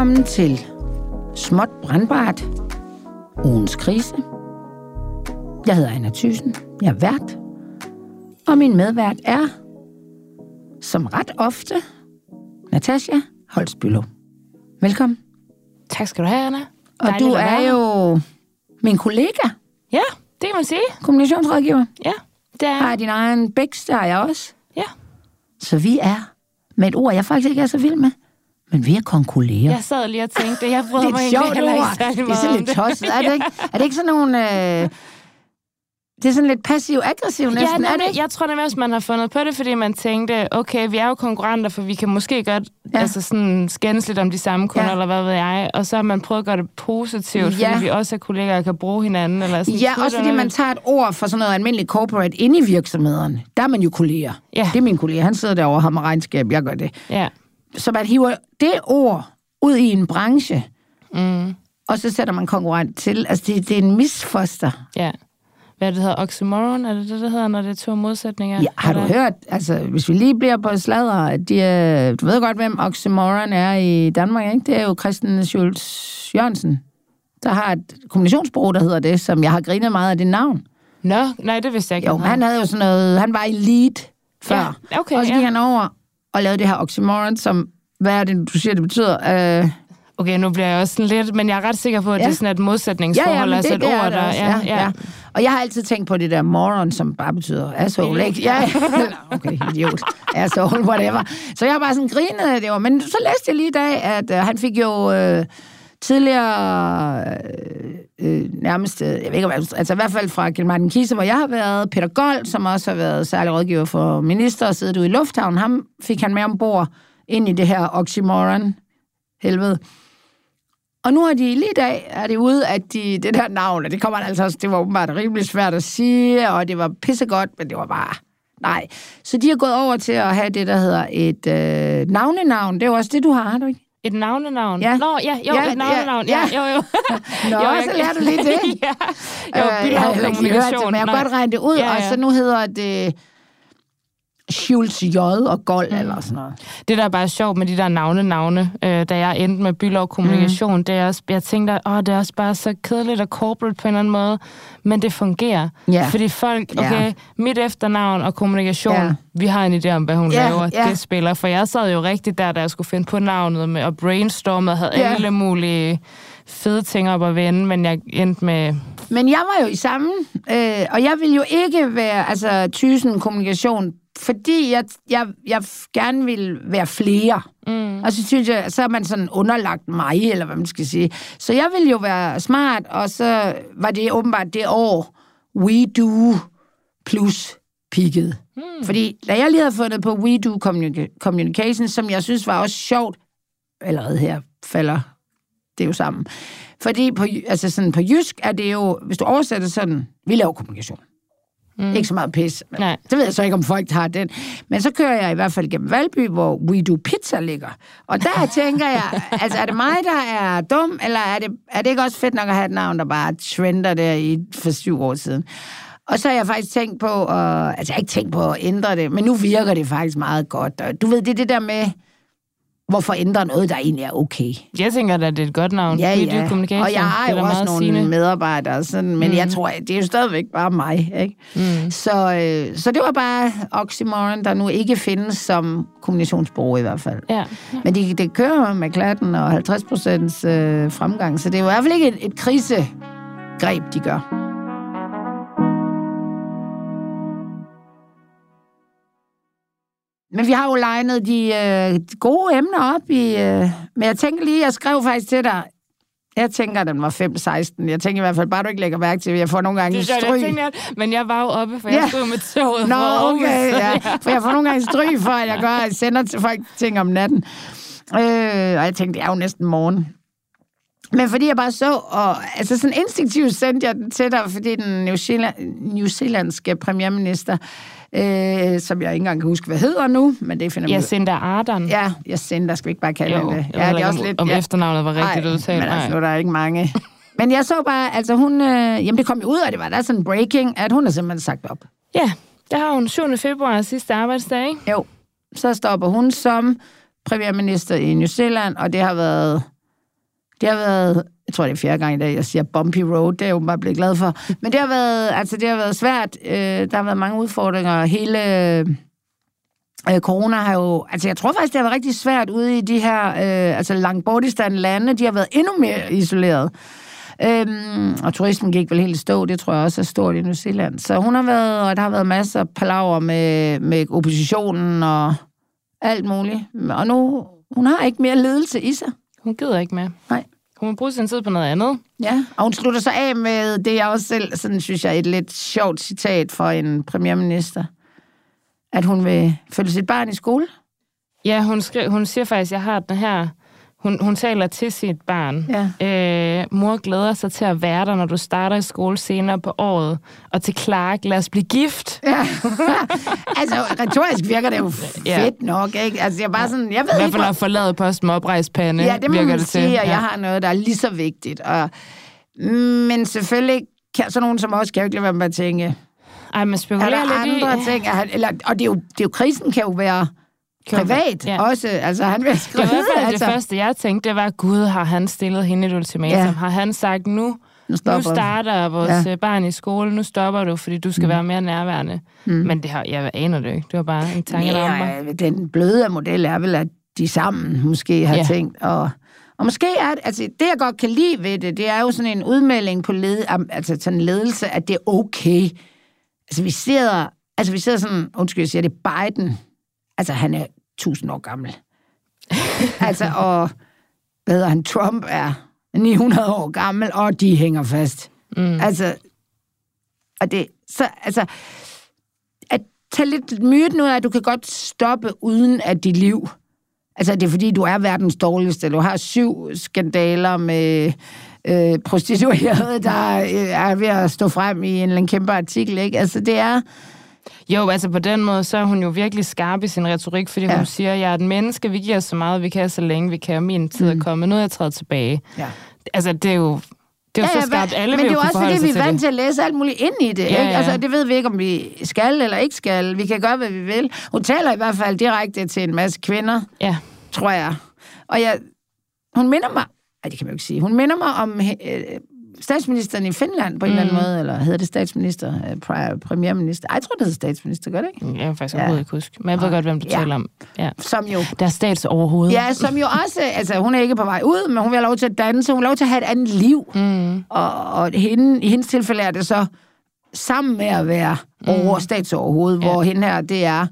Velkommen til Småt Brandbart, ugens krise. Jeg hedder Anna Thyssen, jeg er vært, og min medvært er, som ret ofte, Natasja Holst-Bülow. Velkommen. Tak skal du have, Anna. Og du er jo min kollega. Ja, det kan man sige. Kommunikationsrådgiver. Ja, det er. Har din egen bæks, der har jeg også. Ja. Så vi er, med et ord, jeg faktisk ikke er så vild med, men vi er konkurrerer. Jeg sad lige og tænkte, jeg bryder mig egentlig heller ikke særlig meget. Det er sådan lidt tosset, er det ikke? Er det ikke sådan nogle... Det er sådan lidt passiv-aggressiv næsten, ja, er det ikke? Jeg tror nemlig også, man har fundet på det, fordi man tænkte, okay, vi er jo konkurrenter, for vi kan måske godt sådan skændes lidt om de samme kunder, eller hvad ved jeg. Og så har man prøvet at gøre det positivt, fordi vi også er kollegaer og kan bruge hinanden. Eller sådan. Ja, også fordi man tager et ord for sådan noget almindeligt corporate inde i virksomhederne. Der er man jo kolleger. Ja. Det er min kollega. Han sidder derovre og har med regnskab. Jeg gør det. Ja. Så man hiver det ord ud i en branche, og så sætter man konkurrent til. Altså, det er en misfoster. Ja. Hvad det hedder? Oxymoron? Er det hedder, når det er to modsætninger? Ja, har du hørt? Altså, hvis vi lige bliver på sladder, at du ved godt, hvem Oxymoron er i Danmark, ikke? Det er jo Christian Schultz Jørgensen, der har et kommunikationsbureau, der hedder det, som jeg har grinet meget af det navn. Nå, nej, det vidste jeg ikke. Jo, han havde jo sådan noget, han var i lead før. Ja, okay, og så gik han over og lavede det her Oxymoron, som, hvad er det, du siger, det betyder? Okay, nu bliver jeg også sådan lidt, men jeg er ret sikker på, at det er sådan et modsætningsforhold, altså et ord, der... Ja. Og jeg har altid tænkt på det der moron, som bare betyder asshole, ikke? Ja. Okay, idiot. Asshole, whatever. Så jeg har bare sådan grinet af det var. Men så læste jeg lige i dag, at han fik jo tidligere nærmest, jeg ved ikke, altså i hvert fald fra Kjeld Martin Kise, hvor jeg har været, Peter Gold, som også har været særlig rådgiver for minister, og siddet ude i lufthavnen, ham fik han med ombord ind i det her Oxymoron helvede. Og nu er de lige i dag, er det ude, at det der navn, og det kommer altså, det var åbenbart rimelig svært at sige, og det var pissegodt, men det var bare, nej. Så de er gået over til at have det, der hedder et navnenavn. Det er jo også det, du har du ikke? Et navnenavn? Ja. Nå, et navnenavn. Ja. Jo. Nå, så lærer du lige det. Jeg har heller ikke lige hørt det, men jeg har godt regnet det ud, og så nu hedder det... Schultz J og Gold eller sådan noget. Det, der er bare sjovt med de der navne, da jeg endte med Bülow Kommunikation, det er også, jeg tænkte, det er også bare så kedeligt og corporate på en eller anden måde, men det fungerer. Yeah. Fordi folk, mit efternavn og kommunikation, vi har en idé om, hvad hun laver, det spiller. For jeg sad jo rigtigt der jeg skulle finde på navnet med, og brainstormede og havde alle mulige fede ting op at vende, men jeg endte med... Men jeg var jo i samme, og jeg ville jo ikke være, Thyssen Kommunikation, fordi jeg gerne vil være flere. Og så synes jeg, så er man sådan underlagt mig, eller hvad man skal sige. Så jeg ville jo være smart, og så var det åbenbart det år, We Do plus peaked. Fordi da jeg lige havde fundet på We Do Communication, som jeg synes var også sjovt, allerede her falder det jo sammen. Fordi på jysk er det jo, hvis du oversætter sådan, vi laver kommunikation. Ikke så meget pis. Det ved jeg så ikke, om folk har den. Men så kører jeg i hvert fald gennem Valby, hvor We Do Pizza ligger. Og der tænker jeg, er det mig, der er dum, eller er det ikke også fedt nok at have et navn, der bare trender der for 7 år siden? Og så har jeg faktisk tænkt på, jeg har ikke tænkt på at ændre det, men nu virker det faktisk meget godt. Og du ved, det er det der med, hvorfor ændre noget, der egentlig er okay. Jeg tænker, at det er et godt navn. Ja. Og jeg har jo også nogle medarbejdere, sådan, men jeg tror, det er jo stadigvæk bare mig. Ikke? Så det var bare Oxymoron, der nu ikke findes som kommunikationsbureau i hvert fald. Ja. Men det kører med klatten og 50% fremgang, så det er jo i hvert fald ikke et krisegreb, de gør. Men vi har jo legnet de gode emner op i... men jeg tænker lige, jeg skrev faktisk til dig... Jeg tænker, den var 5-16. Jeg tænker i hvert fald bare, du ikke lægger mærke til, at jeg får nogle gange stryg. Men jeg var jo oppe, for jeg stod med toget. Nå, okay, ja. For jeg får nogle gange stryg, for at jeg sender til folk ting om natten. Og jeg tænkte, det er jo næsten morgen. Men fordi jeg bare sådan instinktivt sendte jeg den til dig, fordi den newzealandske premierminister, som jeg ikke engang kan huske, hvad hedder nu, men det finder Jacinda Ardern. Ja, Jacinda, skal vi ikke bare kalde hende det. Ja, det er også lidt... Om efternavnet var rigtigt udtalt. Men nu der er ikke mange. Men jeg så bare, hun... jamen, det kom jo ud, og det var der sådan breaking, at hun har simpelthen sagt op. Ja, der har hun 7. februar sidste arbejdsdag, ikke? Jo, så stopper hun som premierminister i New Zealand, og det har været Det har været, jeg tror, det er 4. gang i dag, jeg siger bumpy road, det er jeg jo bare blevet glad for. Men det har været svært. Der har været mange udfordringer. Hele corona har jo... Altså, jeg tror faktisk, det har været rigtig svært ude i de her Langbordistan lande. De har været endnu mere isoleret. Og turismen gik vel helt stå, det tror jeg også er stort i New Zealand. Så hun har været, og der har været masser af palaver med oppositionen og alt muligt. Og nu, hun har ikke mere ledelse i sig. Hun gider ikke mere. Nej. Hun må bruge sin tid på noget andet. Ja, og hun slutter sig af med det, jeg også selv, sådan synes jeg, et lidt sjovt citat fra en premierminister. At hun vil følge sit barn i skole. Ja, hun siger faktisk, jeg har den her... Hun taler til sit barn. Ja. Mor glæder sig til at være der, når du starter i skole senere på året. Og til Clark, lad os blive gift. Ja. Altså, retorisk virker det jo fedt nok, ikke? Altså, jeg bare sådan... Jeg ved i hvert fald at forlade posten med oprejst pande. Ja, det må man sige, og jeg har noget, der er lige så vigtigt. Men selvfølgelig kan sådan nogen som os, kan jo ikke lade være med at tænke... Ej, men spekulerer lidt andre ting, og det er jo krisen kan jo være... privat også, altså han vil skrive det. Var det første, jeg tænkte, det var, Gud, har han stillet hende et ultimatum? Ja. Har han sagt, nu starter vores barn i skole, nu stopper du, fordi du skal være mere nærværende. Men det jeg aner det ikke. Det var bare en tanke, der om mig. Den bløde model er vel, at de sammen måske har tænkt, og måske er det jeg godt kan lide ved det er jo sådan en udmelding på sådan ledelse, at det er okay. Altså vi sidder sådan, undskyld, jeg siger det, Biden, altså, han er 1000 år gammel. Og hvad hedder han? Trump er 900 år gammel, og de hænger fast. Og det, at tage lidt myten ud af, at du kan godt stoppe uden at dit liv. Altså, det er fordi, du er verdens dårligste. Du har 7 skandaler med prostituerede, der er ved at stå frem i en kæmpe artikel, ikke? Altså, det er... Jo, altså på den måde, så er hun jo virkelig skarp i sin retorik, fordi hun siger, jeg er et menneske, vi giver så meget, vi kan så længe, vi kan, min tid er kommet, nu er jeg trædet tilbage. Ja. Altså, det er jo så skarpt, alle vil jo kunne forholde sig til det. Men det er jo også fordi, vi er vant til at læse alt muligt ind i det, ikke? Ja. Altså, det ved vi ikke, om vi skal eller ikke skal. Vi kan gøre, hvad vi vil. Hun taler i hvert fald direkte til en masse kvinder, tror jeg. Og hun minder mig, det kan man jo ikke sige, hun minder mig om... statsministeren i Finland på en eller anden måde, eller hedder det statsminister, premierminister? Jeg tror, det hedder statsminister, gør det ikke? Jeg kan faktisk overhovedet ikke huske, men jeg ved godt, hvem du taler om. Ja. Som jo... Der er statsoverhovedet. Ja, som jo også, altså hun er ikke på vej ud, men hun vil have lov til at danse, hun vil have lov til at have et andet liv. Og i hendes tilfælde er det så sammen med at være over statsoverhovedet, hvor hende her, det er...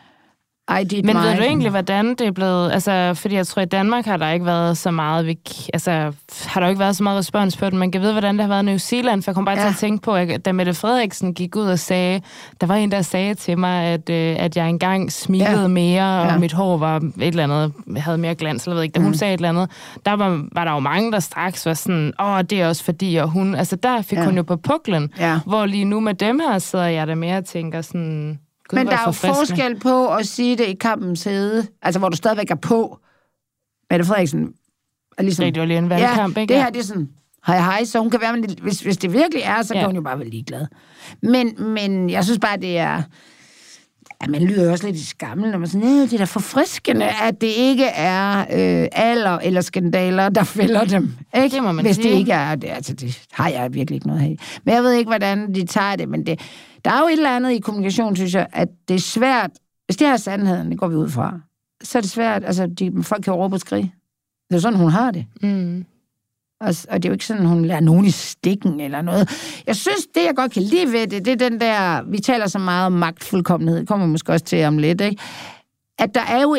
Men ved du egentlig, hvordan det er blevet... Altså, fordi jeg tror, i Danmark har der ikke været så meget... har der ikke været så meget respons på det. Man kan vide, hvordan det har været i New Zealand, for jeg kom bare til at tænke på, at da Mette Frederiksen gik ud og sagde... Der var en, der sagde til mig, at jeg engang smilede mere, og mit hår var et eller andet... havde mere glans, eller ved ikke. Da hun sagde et eller andet, der var der jo mange, der straks var sådan... det er også fordi, og hun... Altså, der fik hun jo på puklen. Ja. Hvor lige nu med dem her sidder jeg der mere og tænker sådan... Men der er jo forskel på at sige det i kampens hede, altså hvor du stadigvæk er på. Mette Frederiksen er ligesom... Det var lige en valgkamp, ikke? Det her, det er sådan, hej, så hun kan være... Hvis det virkelig er, så kan hun jo bare være ligeglad. Men jeg synes bare, det er... Ja, man lyder jo også lidt i skammen, når man siger, det er da forfriskende, at det ikke er alder eller skandaler, der fælder dem. Ikke? Det må man Hvis sige. det ikke er... det har jeg virkelig ikke noget af. Men jeg ved ikke, hvordan de tager det, men det... Der er jo et eller andet i kommunikation, synes jeg, at det er svært... Hvis det her er sandheden, det går vi ud fra, så er det svært... Altså, folk kan jo råbe og skrige. Det er jo sådan, hun har det. Og det er jo ikke sådan, hun lader nogen i stikken eller noget. Jeg synes, det jeg godt kan lide ved det, det er den der... Vi taler så meget om magtfuldkommenhed. Det kommer vi måske også til om lidt, ikke? At der er jo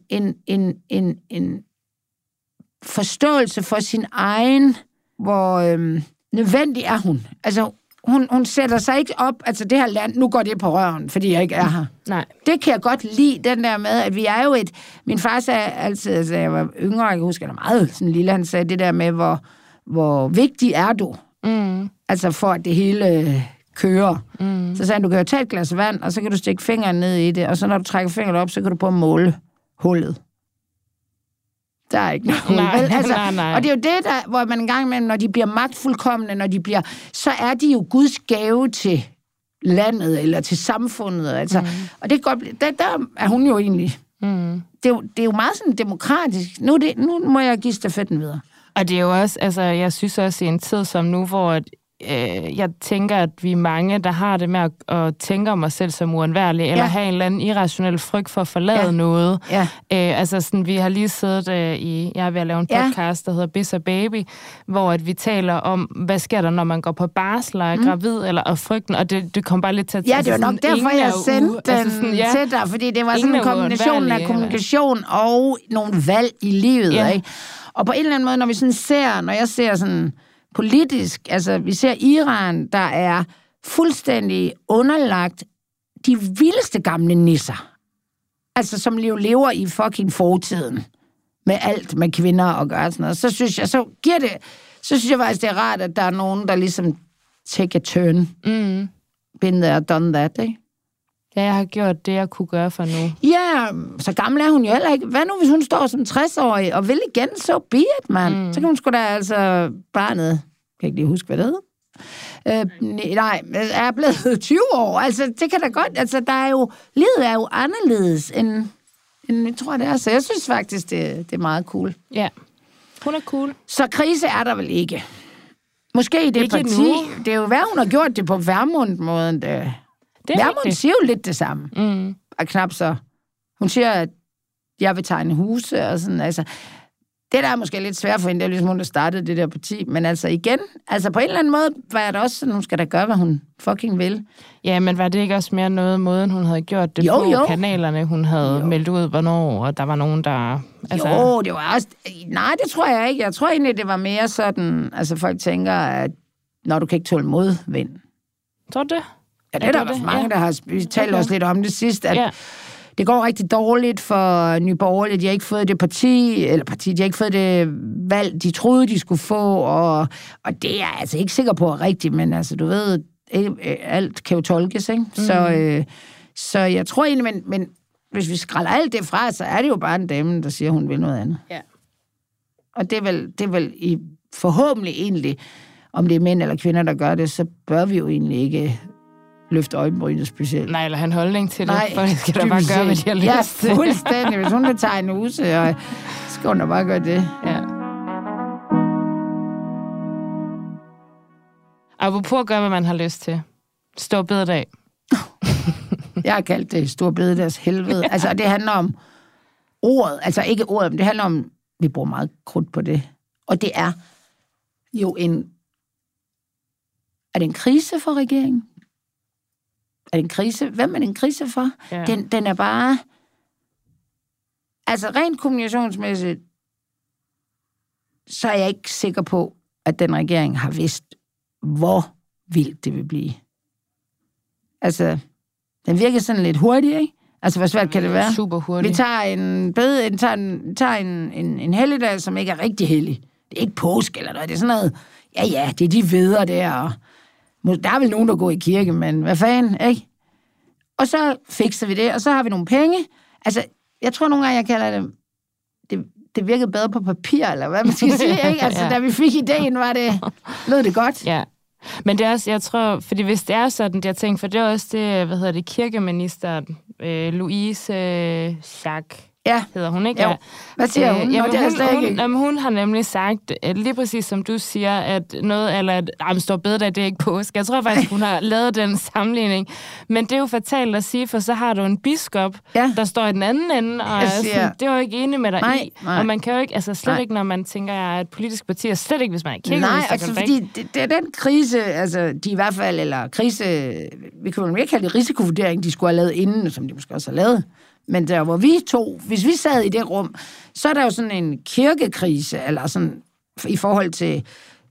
en forståelse for sin egen... Hvor nødvendig er hun. Altså... Hun sætter sig ikke op, altså det her land, nu går det på røven, fordi jeg ikke er her. Nej. Det kan jeg godt lide, den der med, at vi er jo min far sagde altid, altså jeg var yngre, jeg kan huske, han var meget sådan lille, han sagde det der med, hvor vigtig er du? Altså for at det hele kører. Så sagde han, du kan jo tage et glas vand, og så kan du stikke fingeren ned i det, og så når du trækker fingeren op, så kan du prøve at måle hullet. Der er ikke noget. Nej. Og det er jo det, hvor man engang imellem, når de bliver magtfuldkomne, så er de jo Guds gave til landet, eller til samfundet. Altså. Og det kan godt der er hun jo egentlig. Det er jo meget sådan demokratisk. Nu må jeg give stafetten videre. Og det er jo også, altså jeg synes også i en tid som nu, hvor jeg tænker, at vi er mange, der har det med at tænke om os selv som uundværlige, eller have en eller anden irrationel frygt for at forlade noget. Ja. Altså sådan, vi har lige siddet jeg er ved at lave en podcast, der hedder Biz og Baby, hvor at vi taler om, hvad sker der, når man går på barsel og er gravid, eller og frygten, og det kom bare lidt til at... Ja, det var nok derfor, jeg sendte den til dig, fordi det var sådan en kombination af kommunikation og nogle valg i livet, ikke? Og på en eller anden måde, når jeg ser sådan politisk, altså vi ser Iran, der er fuldstændig underlagt de vildeste gamle nisser. Altså som lever i fucking fortiden. Med alt med kvinder og gøre sådan noget. Så synes jeg faktisk, det er rart, at der er nogen, der ligesom take a turn. Been there, done that, ikke? Ja, jeg har gjort det, jeg kunne gøre for nu. Ja, så gammel er hun jo heller ikke. Hvad nu, hvis hun står som 60-årig og vil igen, så be it, mand. Så kan hun sgu da altså barnet... Jeg kan ikke lige huske, hvad det hedder. Nej, er blevet 20 år. Altså, det kan da godt... Altså, livet er jo anderledes, end jeg tror, det er. Så jeg synes faktisk, det er meget cool. Ja, hun er cool. Så krise er der vel ikke. Måske i det ikke parti. Nu. Det er jo hvad hun har gjort det på Vermund-måden. Vermund siger jo lidt det samme. Og knap så. Hun siger, at jeg vil tegne huse og sådan, altså... Det der er måske lidt svært for hende, det er ligesom hun, der startede det der parti. Men altså igen, altså på en eller anden måde var det også sådan, hun skal da gøre, hvad hun fucking vil. Ja, men var det ikke også mere måden, hun havde gjort det på kanalerne, hun havde meldt ud, hvornår, og der var nogen, der... Altså... Jo, det var også... Nej, det tror jeg ikke. Jeg tror egentlig, det var mere sådan, altså folk tænker, at når du kan ikke tåle modvind. Tror du det? Ja, det er der også mange, der har talt også lidt om det sidst, at det går rigtig dårligt for Nye Borgerlige. De har ikke fået det de har ikke fået det valg, de troede, de skulle få, og det er jeg altså ikke sikker på er rigtigt, men altså, du ved, alt kan jo tolkes, ikke? Så jeg tror egentlig, men hvis vi skræller alt det fra, så er det jo bare en dame, der siger, hun vil noget andet. Ja. Og det er vel forhåbentlig egentlig, om det er mænd eller kvinder, der gør det, så bør vi jo egentlig ikke løfte øjenbrynet specielt. Nej, eller have en holdning til det. Folk skal da bare gøre, hvad de har lyst til. Ja, fuldstændig. Hvis hun vil tegne huse, og skal hun da bare gøre det. Ja. Apropos at gøre, hvad man har lyst til. Stor bededag. Jeg har kaldt det stor bededags helvede. Altså, det handler om ordet. Altså, ikke ordet, men det handler om, vi bruger meget krudt på det. Og det er jo er det en krise for regeringen? Er det en krise? Hvem er det en krise for? Ja. Den er bare... Altså, rent kommunikationsmæssigt, så er jeg ikke sikker på, at den regering har vidst, hvor vildt det vil blive. Altså, den virker sådan lidt hurtig, ikke? Altså, hvor svært kan det være? Super hurtigt. Vi tager en helligdag, som ikke er rigtig hellig. Det er ikke påske eller noget. Det er sådan noget... Ja, det er de veder der, og... Der er vel nogen, der går i kirke, men hvad fanden, ikke? Og så fikser vi det, og så har vi nogle penge. Altså, jeg tror nogle gange, jeg kalder det virkede bedre på papir, eller hvad man skal sige, ikke? Altså, da vi fik ideen, lød det godt. Ja. Men det er også, jeg tror, fordi hvis det er sådan, jeg tænker, for det er også det, kirkeministeren, Louise Schack, hedder hun, ikke? Jo. Hvad siger hun? Hun har nemlig sagt, lige præcis som du siger, at noget, eller at står bedre, det er ikke påske. Jeg tror faktisk, hun har lavet den sammenligning. Men det er jo fatalt at sige, for så har du en biskop, der står i den anden ende, og det er jo ikke enig med dig i. Og man kan jo ikke, altså slet ikke, når man tænker, at et politisk parti, og slet ikke, hvis man er kirkeminister. Nej, altså fordi det er den krise, altså de i hvert fald, eller krise, vi kan jo ikke kalde det risikovurdering, de skulle have lavet inden, som de måske også har lavet. Men der, hvor hvis vi sad i det rum, så er der jo sådan en kirkekrise, eller sådan, i forhold til,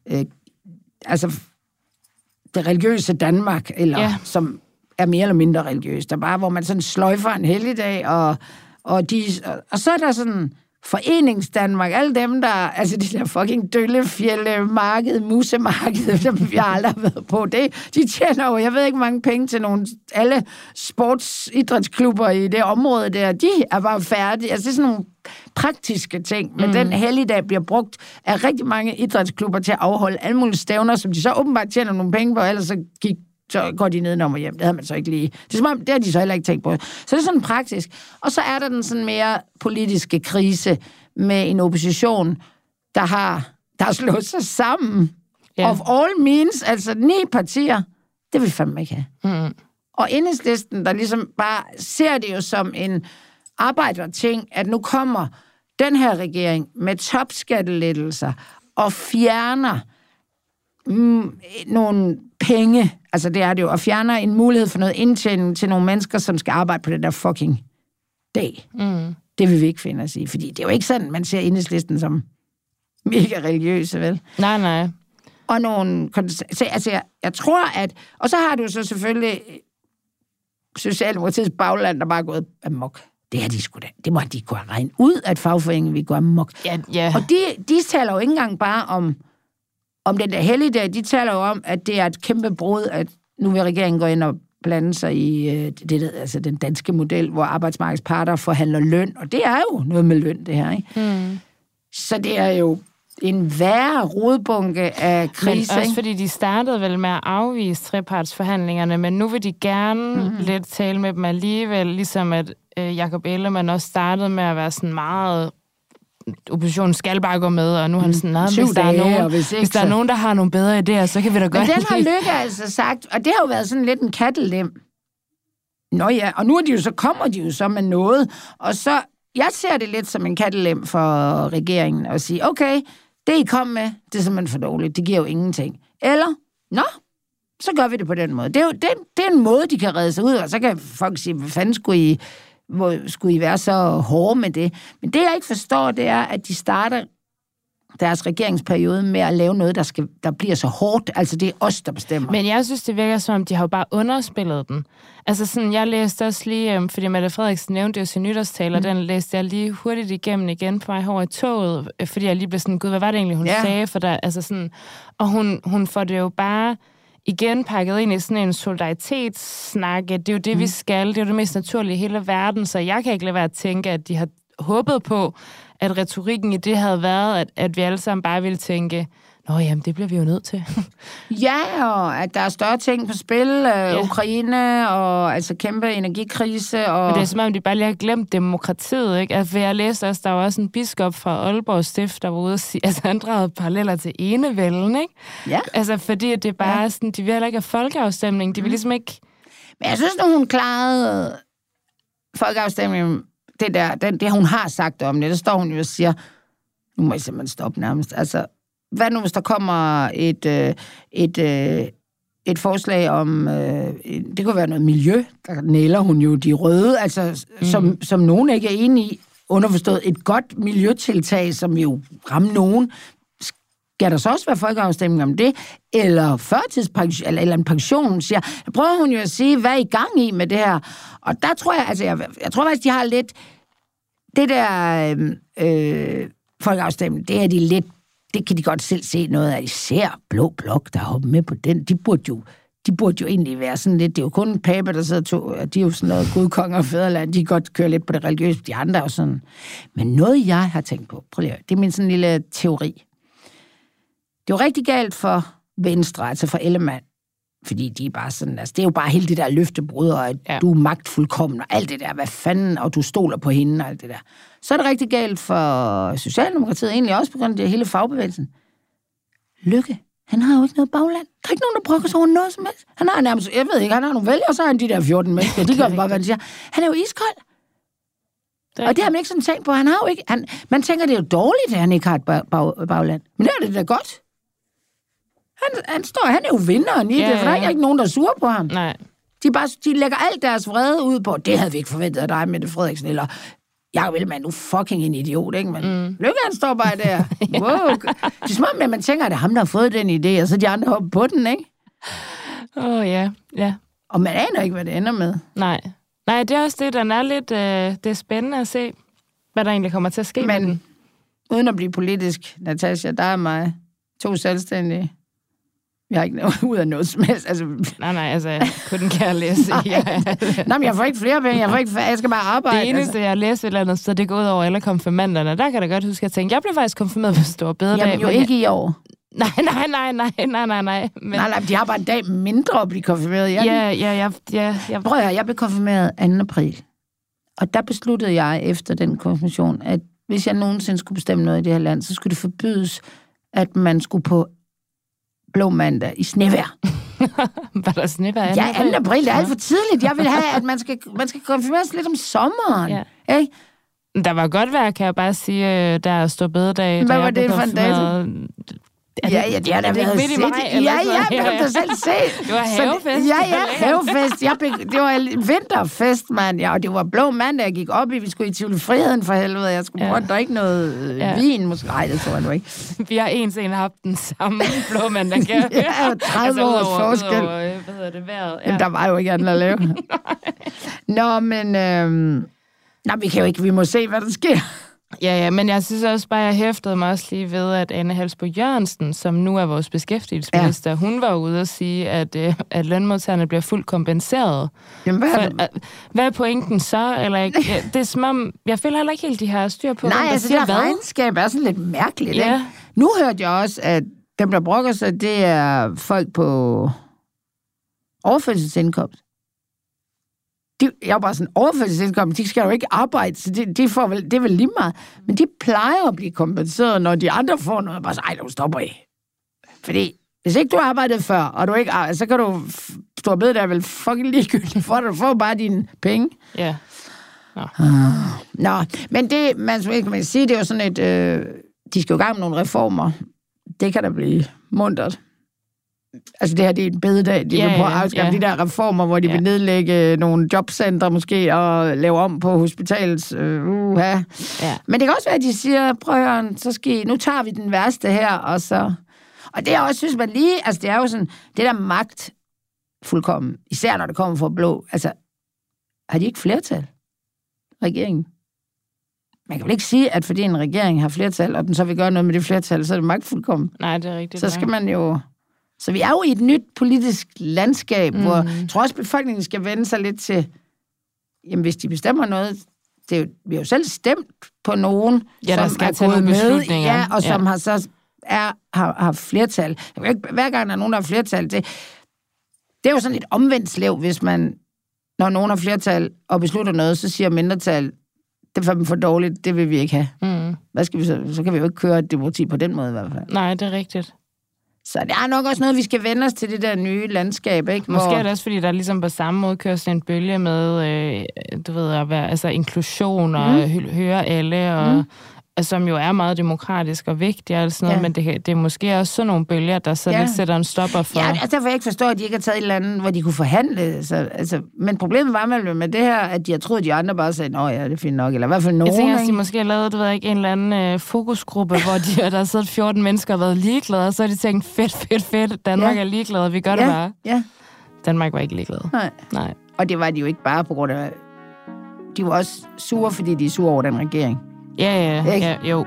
altså, det religiøse Danmark, eller som er mere eller mindre religiøst. Der bare, hvor man sådan sløjfer en helligdag, og så er der sådan Foreningsdanmark, alle dem, der, altså de der fucking Døllefjælde marked, musemarked, som vi aldrig har været på, de tjener jo, jeg ved ikke mange penge til alle sportsidrætsklubber i det område der, de er bare færdige. Altså det er sådan nogle praktiske ting, men den helligdag bliver brugt af rigtig mange idrætsklubber til at afholde alle mulige stævner, som de så åbenbart tjener nogle penge på, ellers så går de nedenom og hjem. Det havde man så ikke lige. Det har de så heller ikke tænkt på. Så det er sådan praktisk. Og så er der den sådan mere politiske krise med en opposition, der har der slår sig sammen. Of all means, altså 9 partier, det vil vi fandme ikke have. Mm. Og Enhedslisten, der ligesom bare ser det jo som en arbejderting, at nu kommer den her regering med topskattelettelser og fjerner nogle penge, altså det er det jo, og fjerner en mulighed for noget indtjening til nogle mennesker, som skal arbejde på den der fucking dag. Mm. Det vil vi ikke finde os i, fordi det er jo ikke sådan, man ser Enhedslisten som mega religiøse, vel? Nej. Og nogle... Altså, jeg tror, at... Og så har du så selvfølgelig Socialdemokratiets bagland, der bare er gået amok. Det har de sgu da. Det må de kunne regne ud, at fagforeningen vil gå amok. Ja. Og de taler jo ikke engang bare om den der helligdag. De taler jo om, at det er et kæmpe brud, at nu vil regeringen gå ind og blande sig i altså den danske model, hvor arbejdsmarkedsparter forhandler løn. Og det er jo noget med løn, det her, ikke? Mm. Så det er jo en værre rodbunke af krise. Men også fordi de startede vel med at afvise trepartsforhandlingerne, men nu vil de gerne lidt tale med dem alligevel, ligesom at Jakob Ellemann også startede med at være sådan meget... Oppositionen skal bare gå med, og nu er han sådan, hvis der er nogen, der har nogle bedre idéer, så kan vi da godt... Men den har Løkke altså sagt, og det har jo været sådan lidt en kattelem. Nå ja, og nu er kommer de jo så med noget, og så... Jeg ser det lidt som en kattelem for regeringen at sige, okay, det I kom med, det er simpelthen for dårligt, det giver jo ingenting. Eller, så gør vi det på den måde. Det er jo det er en måde, de kan redde sig ud, og så kan folk sige, hvad fanden skulle I være så hårde med det? Men det, jeg ikke forstår, det er, at de starter deres regeringsperiode med at lave noget, der bliver så hårdt. Altså, det er os, der bestemmer. Men jeg synes, det virker som om, de har jo bare underspillet den. Altså sådan, jeg læste også lige, fordi Mette Frederiksen nævnte jo sin nytårstaler, den læste jeg lige hurtigt igennem igen på vej over i toget, fordi jeg lige blev sådan, gud, hvad var det egentlig, hun sagde? For der, altså sådan, og hun får det jo bare igen pakket ind i sådan en solidaritetssnakke. Det er jo det, vi skal. Det er jo det mest naturlige i hele verden, så jeg kan ikke lade være at tænke, at de har håbet på, at retorikken i det havde været, at vi alle sammen bare ville tænke, jamen, det bliver vi jo nødt til. Ja, og at der er større ting på spil, Ukraine, og altså kæmpe energikrise. Og... Men det er som om, de bare lige har glemt demokratiet, ikke? Altså, jeg læste også, der var også en biskop fra Aalborg Stift, der var ude og sige, altså han drejede paralleller til enevælden, ikke? Ja. Altså, fordi det er bare sådan, de vil heller ikke have folkeafstemning, de vil ligesom ikke... Men jeg synes, når hun klarede folkeafstemningen, det hun har sagt om det, der står hun jo og siger, nu må jeg simpelthen stoppe nærmest, altså, hvad nu, hvis der kommer et forslag om, det kunne være noget miljø, der næler hun jo de røde, altså, som nogen ikke er enige i, underforstået et godt miljøtiltag, som jo rammer nogen. Skal der så også være folkeafstemning om det? Eller førtidspension, eller en pension, siger. Der prøver hun jo at sige, hvad er I gang i med det her? Og der tror jeg, altså, jeg tror faktisk, de har lidt, det der folkeafstemning, det er de lidt, det kan de godt selv se noget af, især Blå Blok, der har hoppet med på den. De burde jo egentlig være sådan lidt, det er jo kun Pape, der sidder og de er jo sådan noget gudkonger og fædreland, de kan godt køre lidt på det religiøse, de andre er jo sådan. Men noget, jeg har tænkt på, prøv lige, det er min sådan lille teori. Det er jo rigtig galt for Venstre, altså for Ellemann, fordi de er bare sådan, altså det er jo bare hele det der løftebrud, og at du er magtfuldkommen, og alt det der, hvad fanden, og du stoler på hende, og alt det der. Så er det rigtig galt for Socialdemokratiet, egentlig også på grund af det hele fagbevægelsen. Løkke, han har jo ikke noget bagland. Der er ikke nogen, der brokker sig over noget som helst. Han har nærmest, jeg ved ikke, han har nogle vælgere, og så har han de der 14 mennesker. De gør bare, hvad han siger. Han er jo iskold. Og det har man ikke sådan tænkt på. Han har jo ikke, man tænker, det er jo dårligt, at han ikke har et bagland. Men det er det da godt. Han er jo vinderen i det, for der er ikke nogen, der er sure på ham. Nej. De lægger alt deres vrede ud på, det havde vi ikke forventet af dig, Mette Frederiksen, eller Jakob Ellemann, du fucking en idiot, ikke? Men Løkke, han står bare der. Wow. Det er som om, at man tænker, at det er ham, der har fået den idé, og så de andre hopper på den, ikke? Ja. Og man aner ikke, hvad det ender med. Nej, det er også det, der er lidt det er spændende at se, hvad der egentlig kommer til at ske med den. Uden at blive politisk, Natasha, der er mig 2 selvstændige. Jeg har ikke noget ud af noget som helst. Altså... Nej, altså, jeg kunne ikke læse. Nej, men jeg får ikke flere penge. Jeg skal bare arbejde. Det eneste, jeg læste et eller andet, så det går ud over alle konfirmanderne. Der kan jeg godt huske, at jeg tænkte, jeg blev faktisk konfirmeret på Store Bededag. Jamen jo ikke i år. Nej. Men... Nej, de har bare en dag mindre at blive konfirmeret. Ja. Prøv at jeg blev konfirmeret 2. april. Og der besluttede jeg efter den konfirmation, at hvis jeg nogensinde skulle bestemme noget i det her land, så skulle det forbydes at man skulle på Blå Mandag i snevejr. Var der snevejr? Ja, 2. april, det er alt for tidligt. Jeg vil have, at man skal konfirmeres lidt om sommeren. Ja. Ikke? Der var godt vejr, kan jeg bare sige, der stod bededag. Hvad var det for en dato? Ja, det har da været set. Ja, det har du selv set. Det var havefest. Ja, havefest. Det var en vinterfest, mand. Ja, og det var Blå Mandag, jeg gik op i. Vi skulle i Tivoli Friheden for helvede. Jeg skulle prøve at drikke noget vin, måske. Nej, det tror jeg nu ikke. Vi har en haft den samme Blå Mandag. Ja, 30 års forskel. Hvad hedder det, vejret? Ja. Men der var jo ikke andet at lave. Nå, men... vi kan jo ikke. Vi må se, hvad der sker. Ja, men jeg synes også bare, jeg hæftede mig også lige ved, at Ane Halsboe Jørgensen, som nu er vores beskæftigelsesminister, hun var ude at sige, at lønmodtagerne bliver fuldt kompenseret. Jamen, hvad er pointen så? Eller, det er som om, jeg føler heller ikke helt, de har styr på, nej, altså det regnskab er sådan lidt mærkeligt. Ja. Ikke? Nu hørte jeg også, at dem, der brokker sig, det er folk på overførselsindkomst. Jeg var bare sådan, overførselsindkomst, de skal jo ikke arbejde, så de får vel, det er vel lige meget. Men de plejer at blive kompenseret, når de andre får noget. Bare så, du stopper i. Fordi hvis ikke du har arbejdet før, og du ikke arbejder, så kan du stå ved, der er vel fucking ligegyldigt for dig. Du får bare dine penge. Ja. Nå, men det, man sige, det er jo sådan et, de skal jo gang med nogle reformer. Det kan da blive muntert. Altså det her, det er en bededag. De vil prøve at afskaffe de der reformer, hvor de vil nedlægge nogle jobcentre måske, og lave om på hospitalets Men det kan også være, at de siger, prøv så nu tager vi den værste her, og så... Og det er også, synes man lige, altså det er jo sådan, det der magt fuldkommen, især når det kommer fra blå, altså, har de ikke flertal? Regeringen. Man kan vel ikke sige, at fordi en regering har flertal, og den så vil gøre noget med det flertal, så er det magtfuldkommen. Nej, det er rigtigt. Så skal man jo... Så vi er jo i et nyt politisk landskab, hvor jeg tror også, befolkningen skal vende sig lidt til, jamen hvis de bestemmer noget, vi har jo selv stemt på nogen, som er gået med, og som har flertal. Hver gang der er nogen, der har flertal, det er jo sådan et omvendt slev, hvis man, når nogen har flertal og beslutter noget, så siger mindretal, det er for dårligt, det vil vi ikke have. Hvad skal vi så kan vi jo ikke køre et demokrati på den måde i hvert fald. Nej, det er rigtigt. Så det er nok også noget, vi skal vende os til det der nye landskab, ikke? Måske er det også, fordi der ligesom på samme måde kører sådan en bølge med, du ved, at være, altså inklusion og høre alle, og som jo er meget demokratisk og vigtig og sådan noget, men det er måske også sådan nogle bølger, der så lidt sætter en stopper for... Ja, altså derfor jeg ikke forstår, at de ikke har taget et eller andet, hvor de kunne forhandle. Så, altså, men problemet var med det her, at de har troet, at de andre bare sagde, ja, det er fint nok, eller i hvert fald nogen. Jeg tænker, at de måske har lavet, en eller anden fokusgruppe, hvor der har siddet 14 mennesker og været ligeglade, og så har de tænkt, fedt, Danmark er ligeglade, vi gør det bare. Ja. Danmark var ikke ligeglade. Nej. Og det var de jo ikke bare på grund af... De var også sure, fordi de er sure over den regering. Ja, jo.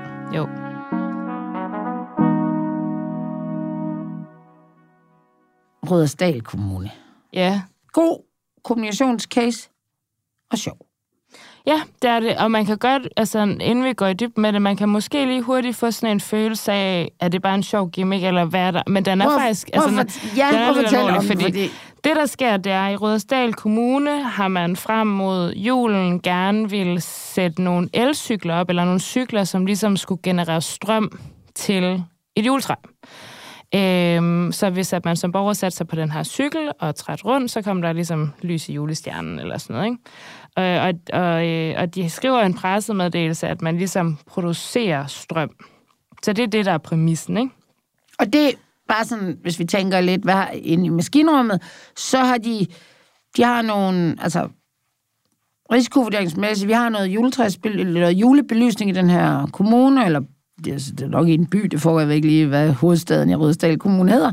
Rudersdal Kommune. Ja. God kommunikationscase og sjov. Ja, det er det, og man kan godt, altså inden vi går i dybden med det, man kan måske lige hurtigt få sådan en følelse af, at det er bare en sjov gimmick, eller hvad er der? Men den er faktisk... den er lidt alvorlig, fordi det, der sker, det er, i Rudersdal Kommune har man frem mod julen gerne vil sætte nogle elcykler op, eller nogle cykler, som ligesom skulle generere strøm til et juletræ. Så hvis at man som borger satte sig på den her cykel og træt rundt, så kom der ligesom lys i julestjernen eller sådan noget, ikke? Og de skriver en pressemeddelelse, at man ligesom producerer strøm. Så det er det, der er præmissen, ikke? Og det er bare sådan, hvis vi tænker lidt, hvad har inde i maskinrummet, så har de har nogle, altså risikovurderingsmæssigt, vi har noget julebelysning i den her kommune, eller det er nok i en by, det får jeg ikke lige, hvad hovedstaden i Rudersdal Kommune hedder,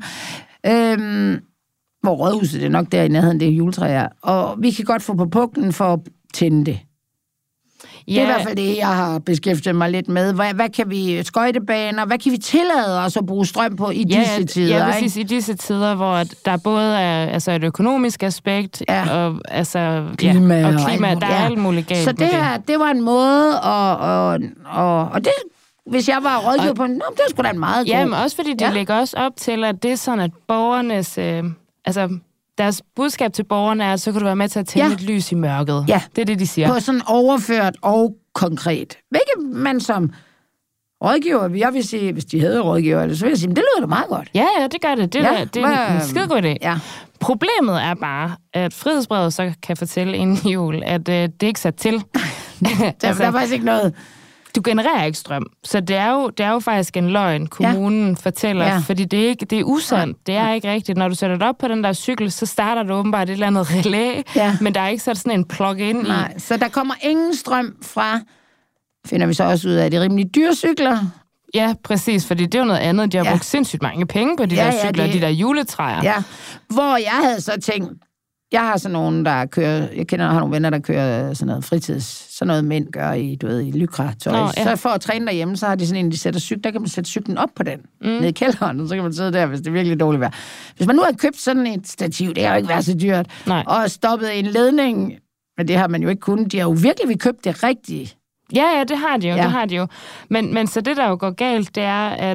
hvor rådhuset, det er nok der i nærheden, det er juletræer. Og vi kan godt få på puklen for at tænde det. Ja. Det er i hvert fald det, jeg har beskæftiget mig lidt med. Hvad kan vi, skøjtebaner, hvad kan vi tillade os at bruge strøm på i disse tider? Ja, præcis, i disse tider, hvor der både er altså et økonomisk aspekt, og altså, klima, og klima, der er alt muligt galt. Så det var en måde, og det, hvis jeg var rådgiver på, det er sgu da en meget god. Jamen, også fordi det lægger også op til, at det er sådan, at borgernes, deres budskab til borgerne er, at så kan du være med til at tænde et lys i mørket. Ja. Det er det, de siger. På sådan overført og konkret. Hvilket man som rådgiver, jeg vil sige, hvis de havde rådgiver, så vil jeg sige, det lyder da meget godt. Ja, det gør det. Det er en skidegod idé. Ja. Problemet er bare, at Frihedsbrevet så kan fortælle inden jul, at det ikke er sat til. Der er faktisk ikke noget. Du genererer ikke strøm, så det er jo faktisk en løgn, kommunen fortæller, fordi det er usandt. Det er ikke rigtigt. Når du sætter det op på den der cykel, så starter du åbenbart et eller andet relæ, men der er ikke sat sådan en plug-in i. Nej, så der kommer ingen strøm fra, finder vi så også ud af, de rimelige dyre cykler. Ja, præcis, fordi det er jo noget andet. De har brugt sindssygt mange penge på de der cykler, de der juletræer. Ja, hvor jeg havde så tænkt, jeg har sådan nogen, der kører, har nogle venner, der kører sådan noget fritids, sådan noget mænd gør i lykra-tøj. Så for at træne derhjemme, så har de sådan en, de sætter cykel, der kan man sætte cyklen op på den, ned i kælderen, og så kan man sidde der, hvis det er virkelig dårligt vejr. Hvis man nu har købt sådan et stativ, det har jo ikke været så dyrt, og stoppet en ledning, men det har man jo ikke kunnet, de har jo virkelig købt det rigtige. Ja, det har de jo, det har de jo. Men så det, der jo går galt, det er,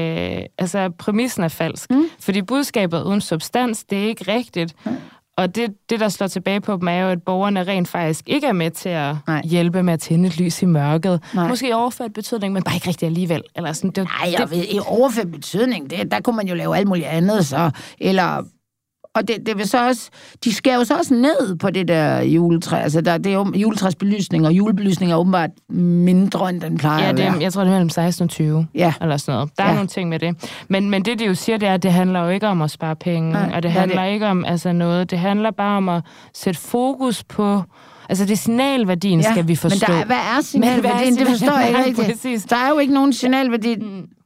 at præmissen er falsk. Fordi budskabet uden substans, det er ikke rigtigt. Og det, der slår tilbage på dem, er jo, at borgerne rent faktisk ikke er med til at hjælpe med at tænde et lys i mørket. Måske i overført betydning, men bare ikke rigtig alligevel. Eller sådan, i overført betydning, der kunne man jo lave alt muligt andet, så. Eller... Og det vil så også, de skærer jo så også ned på det der juletræ. Altså, det er jo juletræsbelysning, og julebelysning er åbenbart mindre, end den plejer at være. Jeg tror, det er mellem 16 og 20, eller sådan noget. Der er nogle ting med det. Men det, de jo siger, det er, at det handler jo ikke om at spare penge, og det handler ikke om noget. Det handler bare om at sætte fokus på... Altså, det signalværdien skal vi forstå. Men hvad er signalværdien? Det forstår jeg ikke rigtigt. Der er jo ikke nogen signalværdi.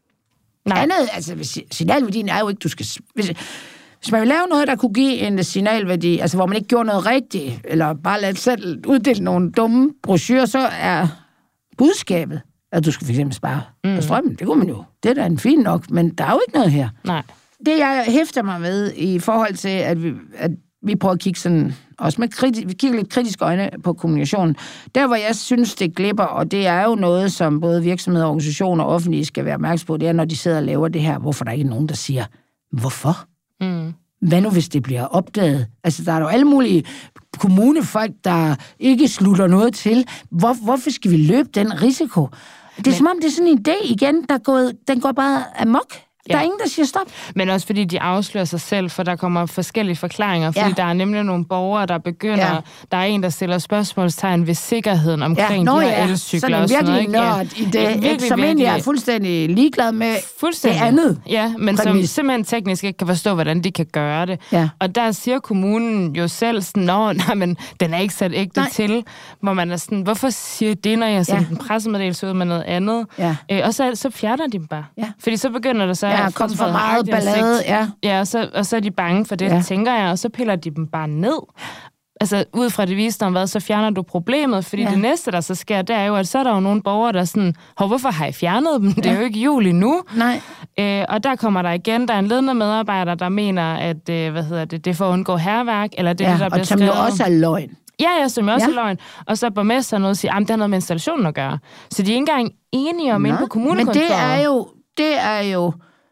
Andet, altså, signalværdien er jo ikke, du skal... Hvis man vil lave noget, der kunne give en signalværdi, altså hvor man ikke gjorde noget rigtigt, eller bare lade selv uddele nogle dumme brochurer, så er budskabet, at du skal for eksempel spare på strømmen. Det kunne man jo. Det er da en fin nok, men der er jo ikke noget her. Nej. Det, jeg hæfter mig med i forhold til, at vi prøver at kigge sådan, også med vi kigger lidt kritiske øjne på kommunikationen. Der, hvor jeg synes, det glipper, og det er jo noget, som både virksomheder, organisationer og offentlige skal være opmærksom på, det er, når de sidder og laver det her, hvorfor der ikke er nogen, der siger, hvorfor? Hvad nu, hvis det bliver opdaget? Altså, der er jo alle mulige kommunefolk, der ikke slutter noget til. Hvorfor skal vi løbe den risiko? Det er som om, det er sådan en idé igen, den går bare amok. Der er ingen, der siger stop. Men også fordi de afslører sig selv, for der kommer forskellige forklaringer. Fordi der er nemlig nogle borgere, der begynder... Der er en, der stiller spørgsmålstegn ved sikkerheden omkring de her elcykler. Sådan en virkelig nørd i det, som egentlig er fuldstændig ligeglad med det andet. Ja, men som simpelthen teknisk ikke kan forstå, hvordan de kan gøre det. Ja. Og der siger kommunen jo selv sådan, men den er ikke sat ægte til. Hvor man er sådan, hvorfor siger det, når jeg sender en pressemeddelelse ud med noget andet? Ja. Og så fjerner de dem bare. Ja. Fordi så begynder der så... Ja, kom for meget ballade, Ja, og så er de bange for det, tænker jeg, og så piller de dem bare ned. Altså, ud fra det viste om så fjerner du problemet, fordi det næste, der så sker, det er jo, at så er der jo nogle borgere, der sådan, hvorfor har I fjernet dem? Det er jo ikke jul endnu. Nej. Og der kommer der igen, der er en ledende medarbejder, der mener, at, det er for at undgå hærværk, eller det er det, der bliver skrevet. Og som jo også er løgn. Ja, som også er løgn. Og så er borgmesteren noget og siger, det har noget med installationen at gøre. Så de er ikke engang enige om inde på kommunekontoret. Men det er jo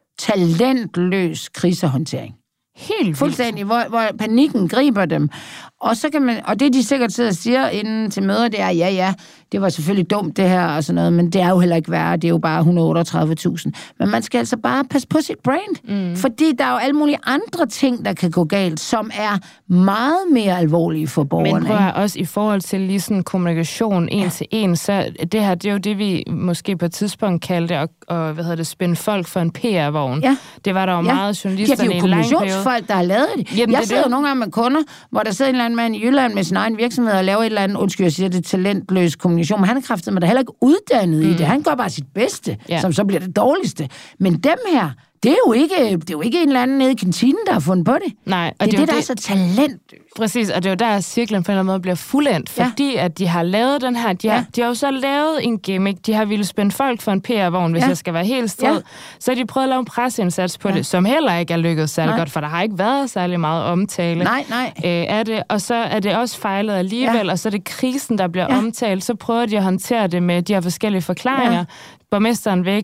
talentløs krisehåndtering. Helt fuldstændig, hvor panikken griber dem. Og så kan man, og det de sikkert sidder og siger inden til møder, det er, det var selvfølgelig dumt det her og sådan noget, men det er jo heller ikke værre, det er jo bare 138.000. Men man skal altså bare passe på sit brand, fordi der er jo alle mulige andre ting, der kan gå galt, som er meget mere alvorlige for borgerne. Men prøv at også i forhold til lige sådan kommunikation en til en, så det her, det er jo det, vi måske på et tidspunkt kaldte at spænde folk for en PR-vogn. Ja. Det var der jo meget journalisterne i en lang periode. Folk, der har lavet det. Jamen, jeg sidder jo nogle gange med kunder, hvor der sidder en eller anden mand i Jylland med sin egen virksomhed og laver et eller andet, undskyld, jeg siger det, talentløs kommunikation, men han er kraftedeme der heller ikke uddannet i det. Han gør bare sit bedste, som så bliver det dårligste. Men dem her, det er jo ikke en eller anden nede i kantinen, der har fundet på det. Nej, og det er der er så talentløst. Præcis, og det er jo der, cirklen på en eller anden måde bliver fuldendt, fordi at de har lavet den her, de har jo så lavet en gimmick, de har ville spænde folk for en PR-vogn, hvis jeg skal være helt strid, så har de prøvet at lave en presseindsats på det, som heller ikke er lykkedes særlig godt, for der har ikke været særlig meget omtale af det, og så er det også fejlet alligevel, og så er det krisen, der bliver omtalt, så prøver de at håndtere det med de her forskellige forklaringer, borgmesteren væk,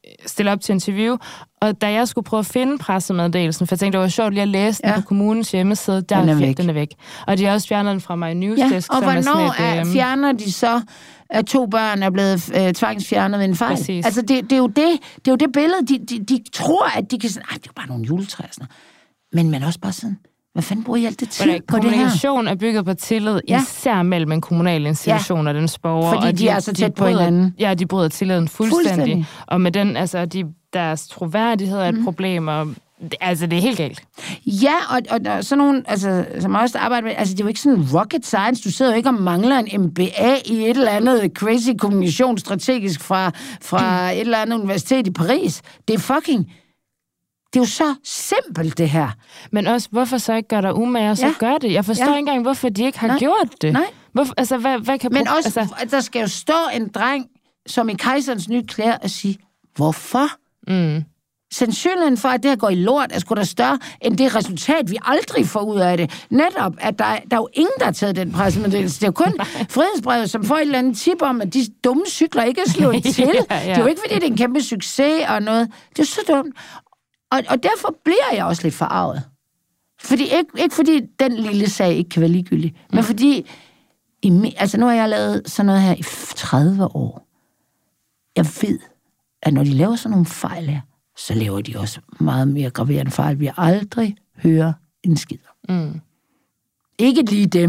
stille op til interview, og da jeg skulle prøve at finde pressemeddelelsen, for jeg tænkte, det var sjovt lige at læse den på kommunens hjemmeside, den er væk. Og de har også fjernet den fra My Newsdesk. Ja, og hvornår fjerner de så, at 2 børn er blevet tvangsfjernet ved en fejl? Præcis. Altså, det er jo det billede, de tror, at de kan sige, det er jo bare nogle juletræer. Men også bare sådan, hvad fanden bruger I alt det tid på det her? Kommunikation er bygget på tillid, især mellem en kommunal institution og dens borgere. Fordi de er så tæt på hinanden. Ja, de bryder tilliden fuldstændig. Og med den, altså, deres troværdighed er et problem, og altså, det er helt galt. Ja, og sådan nogle, altså, som også arbejder med, altså, det er jo ikke sådan rocket science. Du sidder jo ikke og mangler en MBA i et eller andet crazy kommunikation strategisk fra et eller andet universitet i Paris. Det er fucking... Det er jo så simpelt, det her. Men også, hvorfor så ikke gøre dig umage, og så gør det? Jeg forstår ikke engang, hvorfor de ikke har gjort det. Nej. Hvorfor, altså, hvad kan... Men også, der skal jo stå en dreng, som i Kejserens nye klæder, og sige, hvorfor? Sandsynligheden for, at det her går i lort, er sgu da større, end det resultat, vi aldrig får ud af det. Netop, at der er jo ingen, der har taget den pressemeddelelse. Det er jo kun Frihedsbrevet, som får et eller andet tip om, at de dumme cykler ikke er slået til. Det er jo ikke, fordi det er en kæmpe succes og noget. Det er så dumt. Og derfor bliver jeg også lidt forarvet. Fordi, ikke fordi den lille sag ikke kan være ligegyldig, men fordi, altså nu har jeg lavet sådan noget her i 30 år. Jeg ved, at når de laver sådan nogle fejl her, så laver de også meget mere graverende fejl. Vi aldrig hører en skider. Ikke lige dem,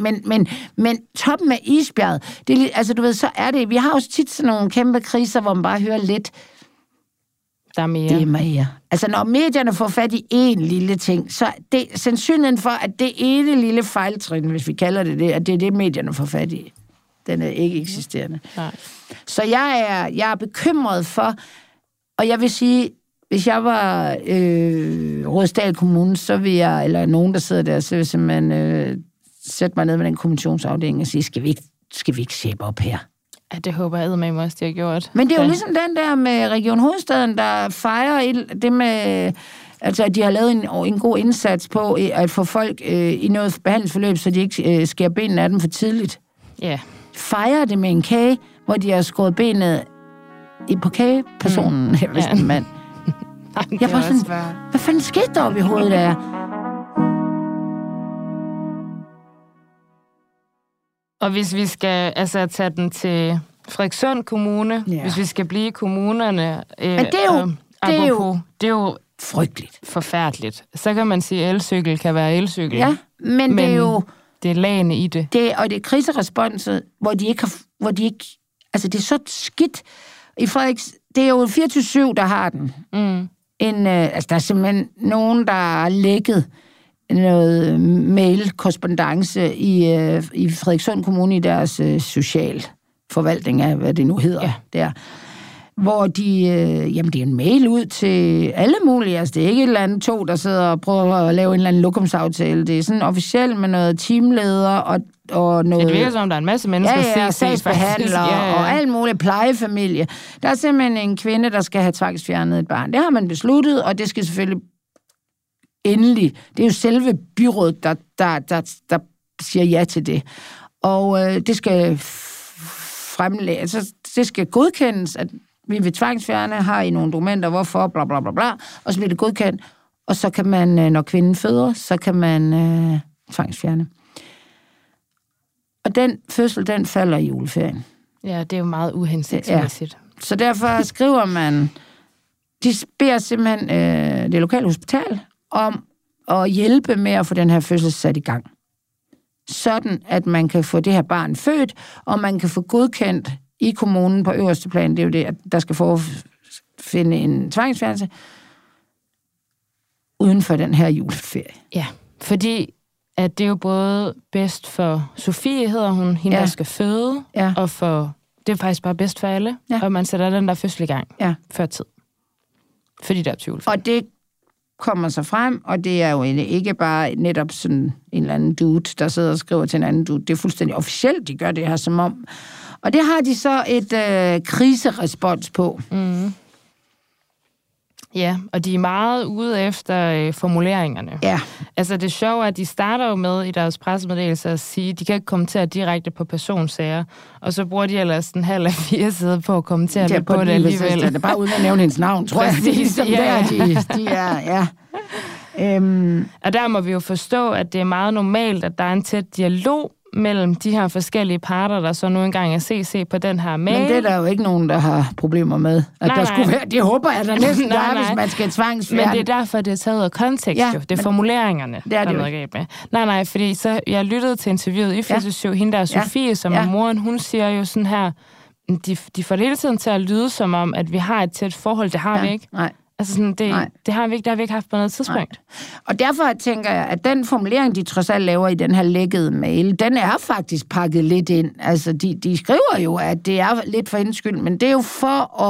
men toppen af isbjerget. Det er, altså du ved, så er det, vi har også tit sådan nogle kæmpe kriser, hvor man bare hører lidt, der er mere. Det er mere. Altså, når medierne får fat i én lille ting, så det sandsynligheden for, at det ene lille fejltrin, hvis vi kalder det, at det er det, medierne får fat i, den er ikke eksisterende. Nej. Så jeg er bekymret for, og jeg vil sige, hvis jeg var Rudersdal Kommune, så vil jeg, eller nogen, der sidder der, så vil simpelthen sætte mig ned med den kommissionsafdeling og sige, skal vi ikke sæbe op her? Ja, det håber jeg eddermame også, de har gjort. Men det er jo ligesom den der med Region Hovedstaden, der fejrer det med, altså at de har lavet en god indsats på at få folk i noget behandlingsforløb, så de ikke skærer benene af dem for tidligt. Ja. Fejrer det med en kage, hvor de har skåret benet på kagepersonen. Jeg vidste en mand. Jeg var sådan, hvad fanden skete der op i hovedet der? Og hvis vi skal tage den til Frederikssund Kommune, hvis vi skal blive kommunerne... Men det er jo frygteligt. Forfærdeligt. Så kan man sige, at elcykel kan være elcykel. Ja, men det er jo... Det er lagene i det. Og det er kriseresponset, hvor de ikke... Altså, det er så skidt. I Frederiks... Det er jo 24/7, der har den. Altså, der er simpelthen nogen, der har lækket noget mail-korrespondance i Frederikssund Kommune i deres socialforvaltning af, hvad det nu hedder der. Hvor de, det er en mail ud til alle mulige, altså det er ikke et eller andet der sidder og prøver at lave en eller anden lokumsaftale. Det er sådan officielt med noget teamleder og noget... Det virker som, der er en masse mennesker, sagsbehandlere og alt muligt plejefamilie. Der er simpelthen en kvinde, der skal have tvangsfjernet et barn. Det har man besluttet, og det skal selvfølgelig endelig. Det er jo selve byrådet, der siger ja til det. Og det skal fremlægges, altså det skal godkendes, at vi vil tvangsfjerne, har I nogle dokumenter, hvorfor, bla bla bla bla, og så bliver det godkendt, og så kan man, når kvinden føder, så kan man tvangsfjerne. Og den fødsel, den falder i juleferien. Ja, det er jo meget uhensigtsmæssigt. Ja. Så derfor skriver man, de beder simpelthen det lokale hospital om at hjælpe med at få den her fødsel sat i gang. Sådan, at man kan få det her barn født, og man kan få godkendt i kommunen på øverste plan, det er jo det, at der skal finde en tvangsfjernelse uden for den her juleferie. Ja, fordi at det er jo både bedst for Sofie, hedder hun, hende der skal føde, og for, det er faktisk bare bedst for alle, og man sætter den der fødsel i gang før tid. Fordi der er tvivl. Og det kommer så frem, og det er jo ikke bare netop sådan en eller anden dude, der sidder og skriver til en anden dude. Det er fuldstændig officielt, de gør det her som om. Og det har de så et kriserespons på. Ja, og de er meget ude efter formuleringerne. Ja. Altså det sjove er, at de starter jo med i deres pressemeddelelse at sige, at de kan ikke kommentere direkte på personsager, og så bruger de ellers en halv af 4 sider på at kommentere lidt på det alligevel. Det er bare uden at nævne hendes navn, tror jeg. Ligesom ja. De er, ja. Og der må vi jo forstå, at det er meget normalt, at der er en tæt dialog mellem de her forskellige parter, der så nu engang er CC på den her mail. Men det er der jo ikke nogen, der har problemer med. At der skulle være, det håber jeg, der næsten der er, hvis man skal tvangsfjerne. Men det er derfor, det er taget af kontekst, jo. Det er formuleringerne, det er der er noget galt med. Nej, fordi så jeg lyttede til interviewet i Fysioshow, hende der Sofie, som er moren, hun siger jo sådan her, de får det hele tiden til at lyde som om, at vi har et tæt forhold. Det har vi ikke. Nej. Altså sådan, det har vi ikke haft på noget tidspunkt. Nej. Og derfor tænker jeg, at den formulering, de trods alt laver i den her lækkede mail, den er faktisk pakket lidt ind. Altså, de skriver jo, at det er lidt for indskyld, men det er jo for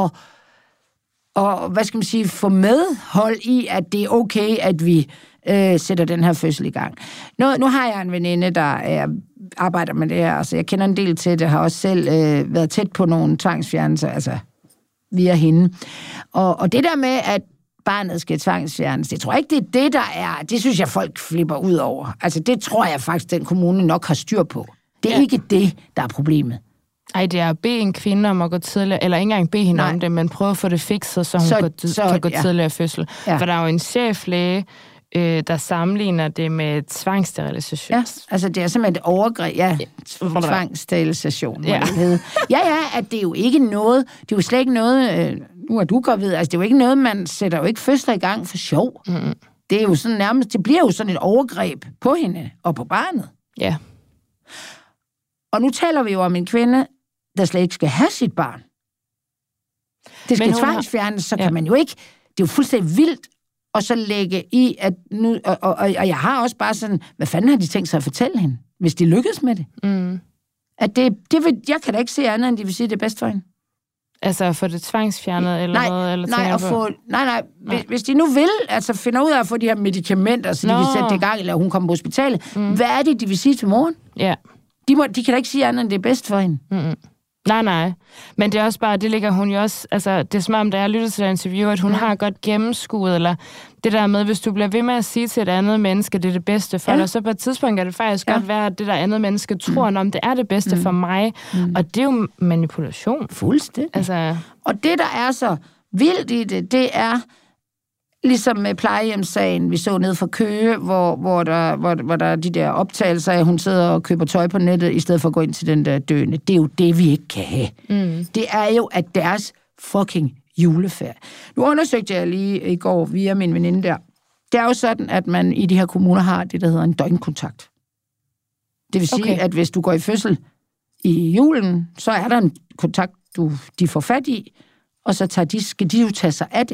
at hvad skal man sige, få medhold i, at det er okay, at vi sætter den her fødsel i gang. Nu har jeg en veninde, der arbejder med det her, altså jeg kender en del til det, har også selv været tæt på nogle tvangsfjernelser, altså via hende. Og det der med, at barnet skal tvangsfjernes, det tror jeg ikke, det er det, der er. Det synes jeg, folk flipper ud over. Altså, det tror jeg faktisk, den kommune nok har styr på. Det er ikke det, der er problemet. Ej, det er at bede en kvinde om at gå tidligere, eller ikke engang bede hende om det, men prøve at få det fikset, så hun kan gå tidligere fødsel. Ja. For der er jo en cheflæge, der sammenligner det med tvangssterilisation. Ja, altså det er simpelthen et overgreb. Ja, tvangssterilisation, må det hedde. Ja, at det er jo ikke noget, det er jo slet ikke noget, nu er du gravid, altså det er jo ikke noget, man sætter jo ikke fødsler i gang for sjov. Mm. Det er jo sådan nærmest, det bliver jo sådan et overgreb på hende og på barnet. Ja. Og nu taler vi jo om en kvinde, der slet ikke skal have sit barn. Det skal tvangsfjernes, så kan man jo ikke, det er jo fuldstændig vildt, og så lægge i, at nu, og jeg har også bare sådan, hvad fanden har de tænkt sig at fortælle hende, hvis de lykkes med det? Mm. At det vil, jeg kan da ikke se andet, end de vil sige, det er bedst for hende. Altså at få det tvangsfjernet, eller hvad? Eller hvis de nu vil, altså finder ud af at få de her medicamenter, så de kan sætte det i gang, eller hun kommer på hospitalet, hvad er det, de vil sige til moren? Ja. De kan da ikke sige andet, end det er bedst for hende. Mm-hmm. Nej. Men det er også bare, det ligger hun jo også, altså det er som om, da jeg lyttede til det interview, at hun har godt gennemskuet, eller det der med, hvis du bliver ved med at sige til et andet menneske, det er det bedste for dig, så på et tidspunkt kan det faktisk godt være, at det der andet menneske tror, om det er det bedste for mig, og det er jo manipulation. Fuldstændig. Altså. Og det, der er så vildt i det er, ligesom med plejehjemssagen, vi så ned fra Køge, hvor der er de der optagelser af, hun sidder og køber tøj på nettet, i stedet for at gå ind til den der døende. Det er jo det, vi ikke kan have. Mm. Det er jo, at deres fucking juleferie. Nu undersøgte jeg lige i går via min veninde der. Det er jo sådan, at man i de her kommuner har det, der hedder en døgnkontakt. Det vil sige, at hvis du går i fødsel i julen, så er der en kontakt, de får fat i, og så skal de jo tage sig af det.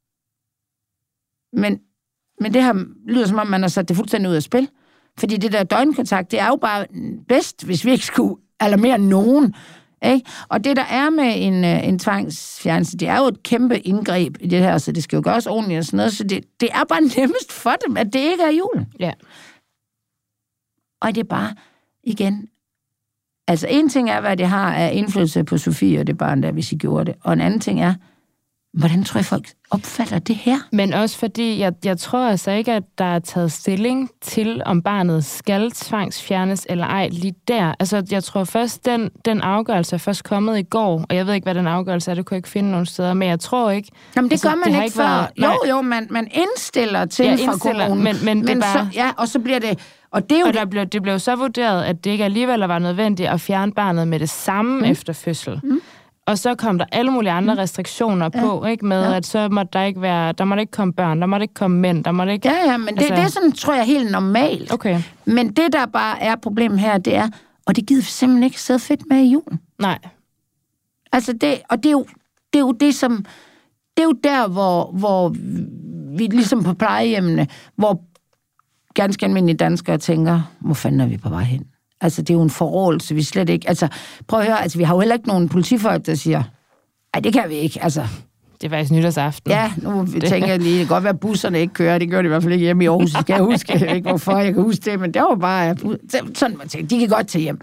Men det her lyder som om, man har sat det fuldstændig ud af spil. Fordi det der døgnkontakt, det er jo bare bedst, hvis vi ikke skulle alarmere nogen. Ikke? Og det, der er med en tvangsfjernelse, det er jo et kæmpe indgreb i det her, så det skal jo gøres ordentligt og sådan noget. Så det er bare nemmest for dem, at det ikke er jul. Ja. Og det er bare, igen, altså en ting er, hvad det har af indflydelse på Sofie og det barn der, hvis I gjorde det. Og en anden ting er, hvordan tror jeg, folk opfatter det her? Men også fordi, jeg tror altså ikke, at der er taget stilling til, om barnet skal tvangsfjernes eller ej lige der. Altså, jeg tror først, den afgørelse er først kommet i går, og jeg ved ikke, hvad den afgørelse er, det kunne jeg ikke finde nogen steder, men jeg tror ikke... Jamen, det gør man ikke før. Jo, man indstiller til fra kommunen. Men det bare... Så, og så bliver det... Og det blev så vurderet, at det ikke alligevel var nødvendigt at fjerne barnet med det samme efter fødsel. Mm. Og så kom der alle mulige andre restriktioner på, ikke? Med at så måtte der måtte ikke komme børn, der måtte ikke komme mænd, der måtte ikke... Ja, men det er sådan, tror jeg, helt normalt. Okay. Men det, der bare er problemet her, det er, og det gider vi simpelthen ikke sidde fedt med i julen. Nej. Altså, det er jo det, som... Det er jo der, hvor vi ligesom på plejehjemmene, hvor ganske almindelige danskere tænker, hvor fanden er vi på vej hen? Altså, det er jo en forrådelse, vi slet ikke... Altså, prøv at høre, altså, vi har jo heller ikke nogen politifolk, der siger, ej, det kan vi ikke, altså... Det er faktisk nytårsaften. Ja, nu tænker jeg lige, det kan godt være, at busserne ikke kører, det gør det i hvert fald ikke hjemme i Aarhus, skal jeg huske, jeg ved ikke, hvorfor jeg kan huske det, men det var bare... Sådan, man tænker, de kan godt tage hjem.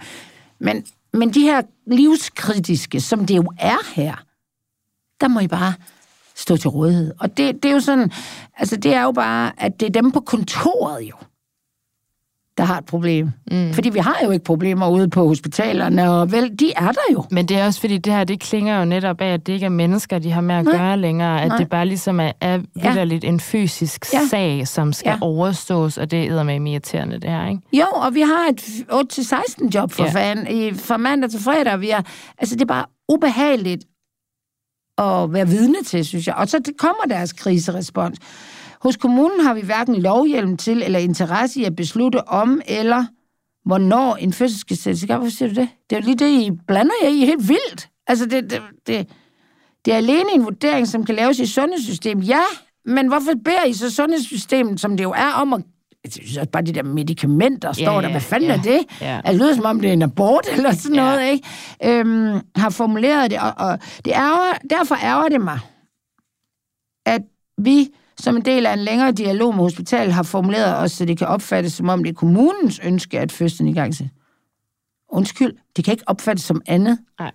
Men de her livskritiske, som det jo er her, der må I bare stå til rådighed. Og det er jo sådan, altså det er jo bare, at det er dem på kontoret jo, der har et problem. Fordi vi har jo ikke problemer ude på hospitalerne, og vel, de er der jo. Men det er også fordi, det her, det klinger jo netop af, at det ikke er mennesker, de har med at gøre længere, at det bare ligesom er vitterligt en fysisk sag, som skal overstås, og det er eddermame irriterende, det her, ikke? Jo, og vi har et 8-16 job for fanden, fra mandag til fredag, altså det er bare ubehageligt at være vidne til, synes jeg. Og så kommer deres kriserespons. Hos kommunen har vi hverken lovhjelm til eller interesse i at beslutte om eller hvornår en fødsel skal sættes i gang. Hvorfor siger du det? Det er jo lige det, I blander jer i helt vildt. Altså, det er alene en vurdering, som kan laves i sundhedssystemet. Ja, men hvorfor beder I så sundhedssystemet, som det jo er, om at... Jeg synes også bare, de der medicamenter står der. Hvad fanden er det? Ja. Det lyder som om, det er en abort eller sådan noget, ikke? Har formuleret det, og derfor ærger det mig, at vi som en del af en længere dialog med hospitalet, har formuleret os, så det kan opfattes, som om det er kommunens ønske, at fødslen i gang sættes. Undskyld, det kan ikke opfattes som andet. Nej.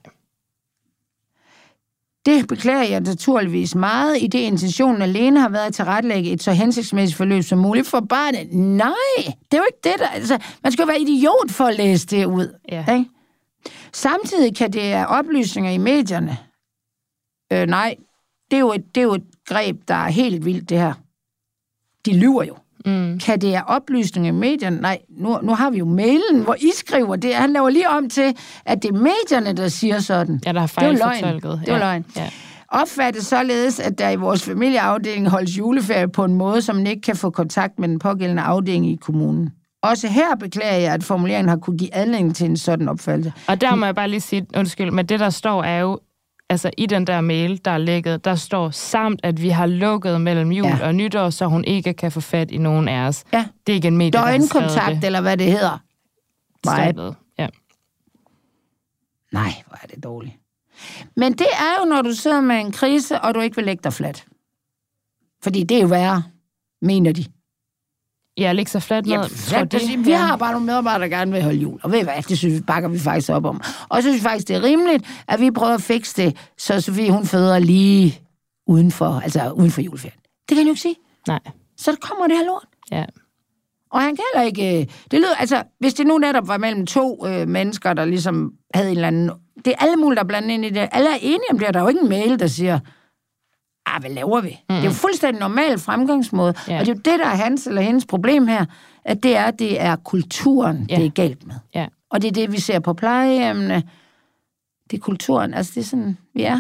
Det beklager jeg naturligvis meget, i det intentionen alene har været at tilrettelægge et så hensigtsmæssigt forløb som muligt for barnet. Nej, det er jo ikke det, der... Altså, man skal jo være idiot for at læse det ud. Ja. Ikke? Samtidig kan det af oplysninger i medierne... nej, det er jo et greb, der er helt vildt, det her. De lyver jo. Kan det af oplysninger i medierne? Nej, nu har vi jo mailen, hvor I skriver det. Han laver lige om til, at det er medierne, der siger sådan. Ja, der har fejlfortolket. Det er løgn. Ja. Opfattes således, at der i vores familieafdeling holdes juleferie på en måde, som man ikke kan få kontakt med den pågældende afdeling i kommunen. Også her beklager jeg, at formuleringen har kunne give anledning til en sådan opfattelse. Og der må jeg bare lige sige, undskyld, men det der står er jo, altså i den der mail, der er lækket, der står samt, at vi har lukket mellem jul og nytår, så hun ikke kan få fat i nogen af os. Ja. Det er ikke en medie, der har skrevet det. Døgnkontakt, eller hvad det hedder. Ja. Nej, hvor er det dårligt. Men det er jo, når du sidder med en krise, og du ikke vil lægge dig fladt. Fordi det er jo værre, mener de. Ja, lægge sig fladt ned. Vi har bare nogle medarbejdere, der gerne vil holde jul. Og ved I hvad, det synes vi, bakker vi faktisk op om. Og så synes vi faktisk, det er rimeligt, at vi prøver at fikse det, så Sofie, hun føder lige uden for juleferien. Det kan han jo ikke sige. Nej. Så der kommer det her lort. Ja. Og han kan heller ikke... Det lyder, altså, hvis det nu netop var mellem to mennesker, der ligesom havde en eller anden... Det er alle mulige, der er blandet ind i det. Alle er enige om det, og der er jo ikke en mail, der siger... hvad laver vi? Det er jo fuldstændig normal fremgangsmåde. Ja. Og det er jo det, der er hans eller hendes problem her, at det er kulturen, det er galt med. Ja. Og det er det, vi ser på plejehjemmene. Det er kulturen. Altså, det er sådan, vi er.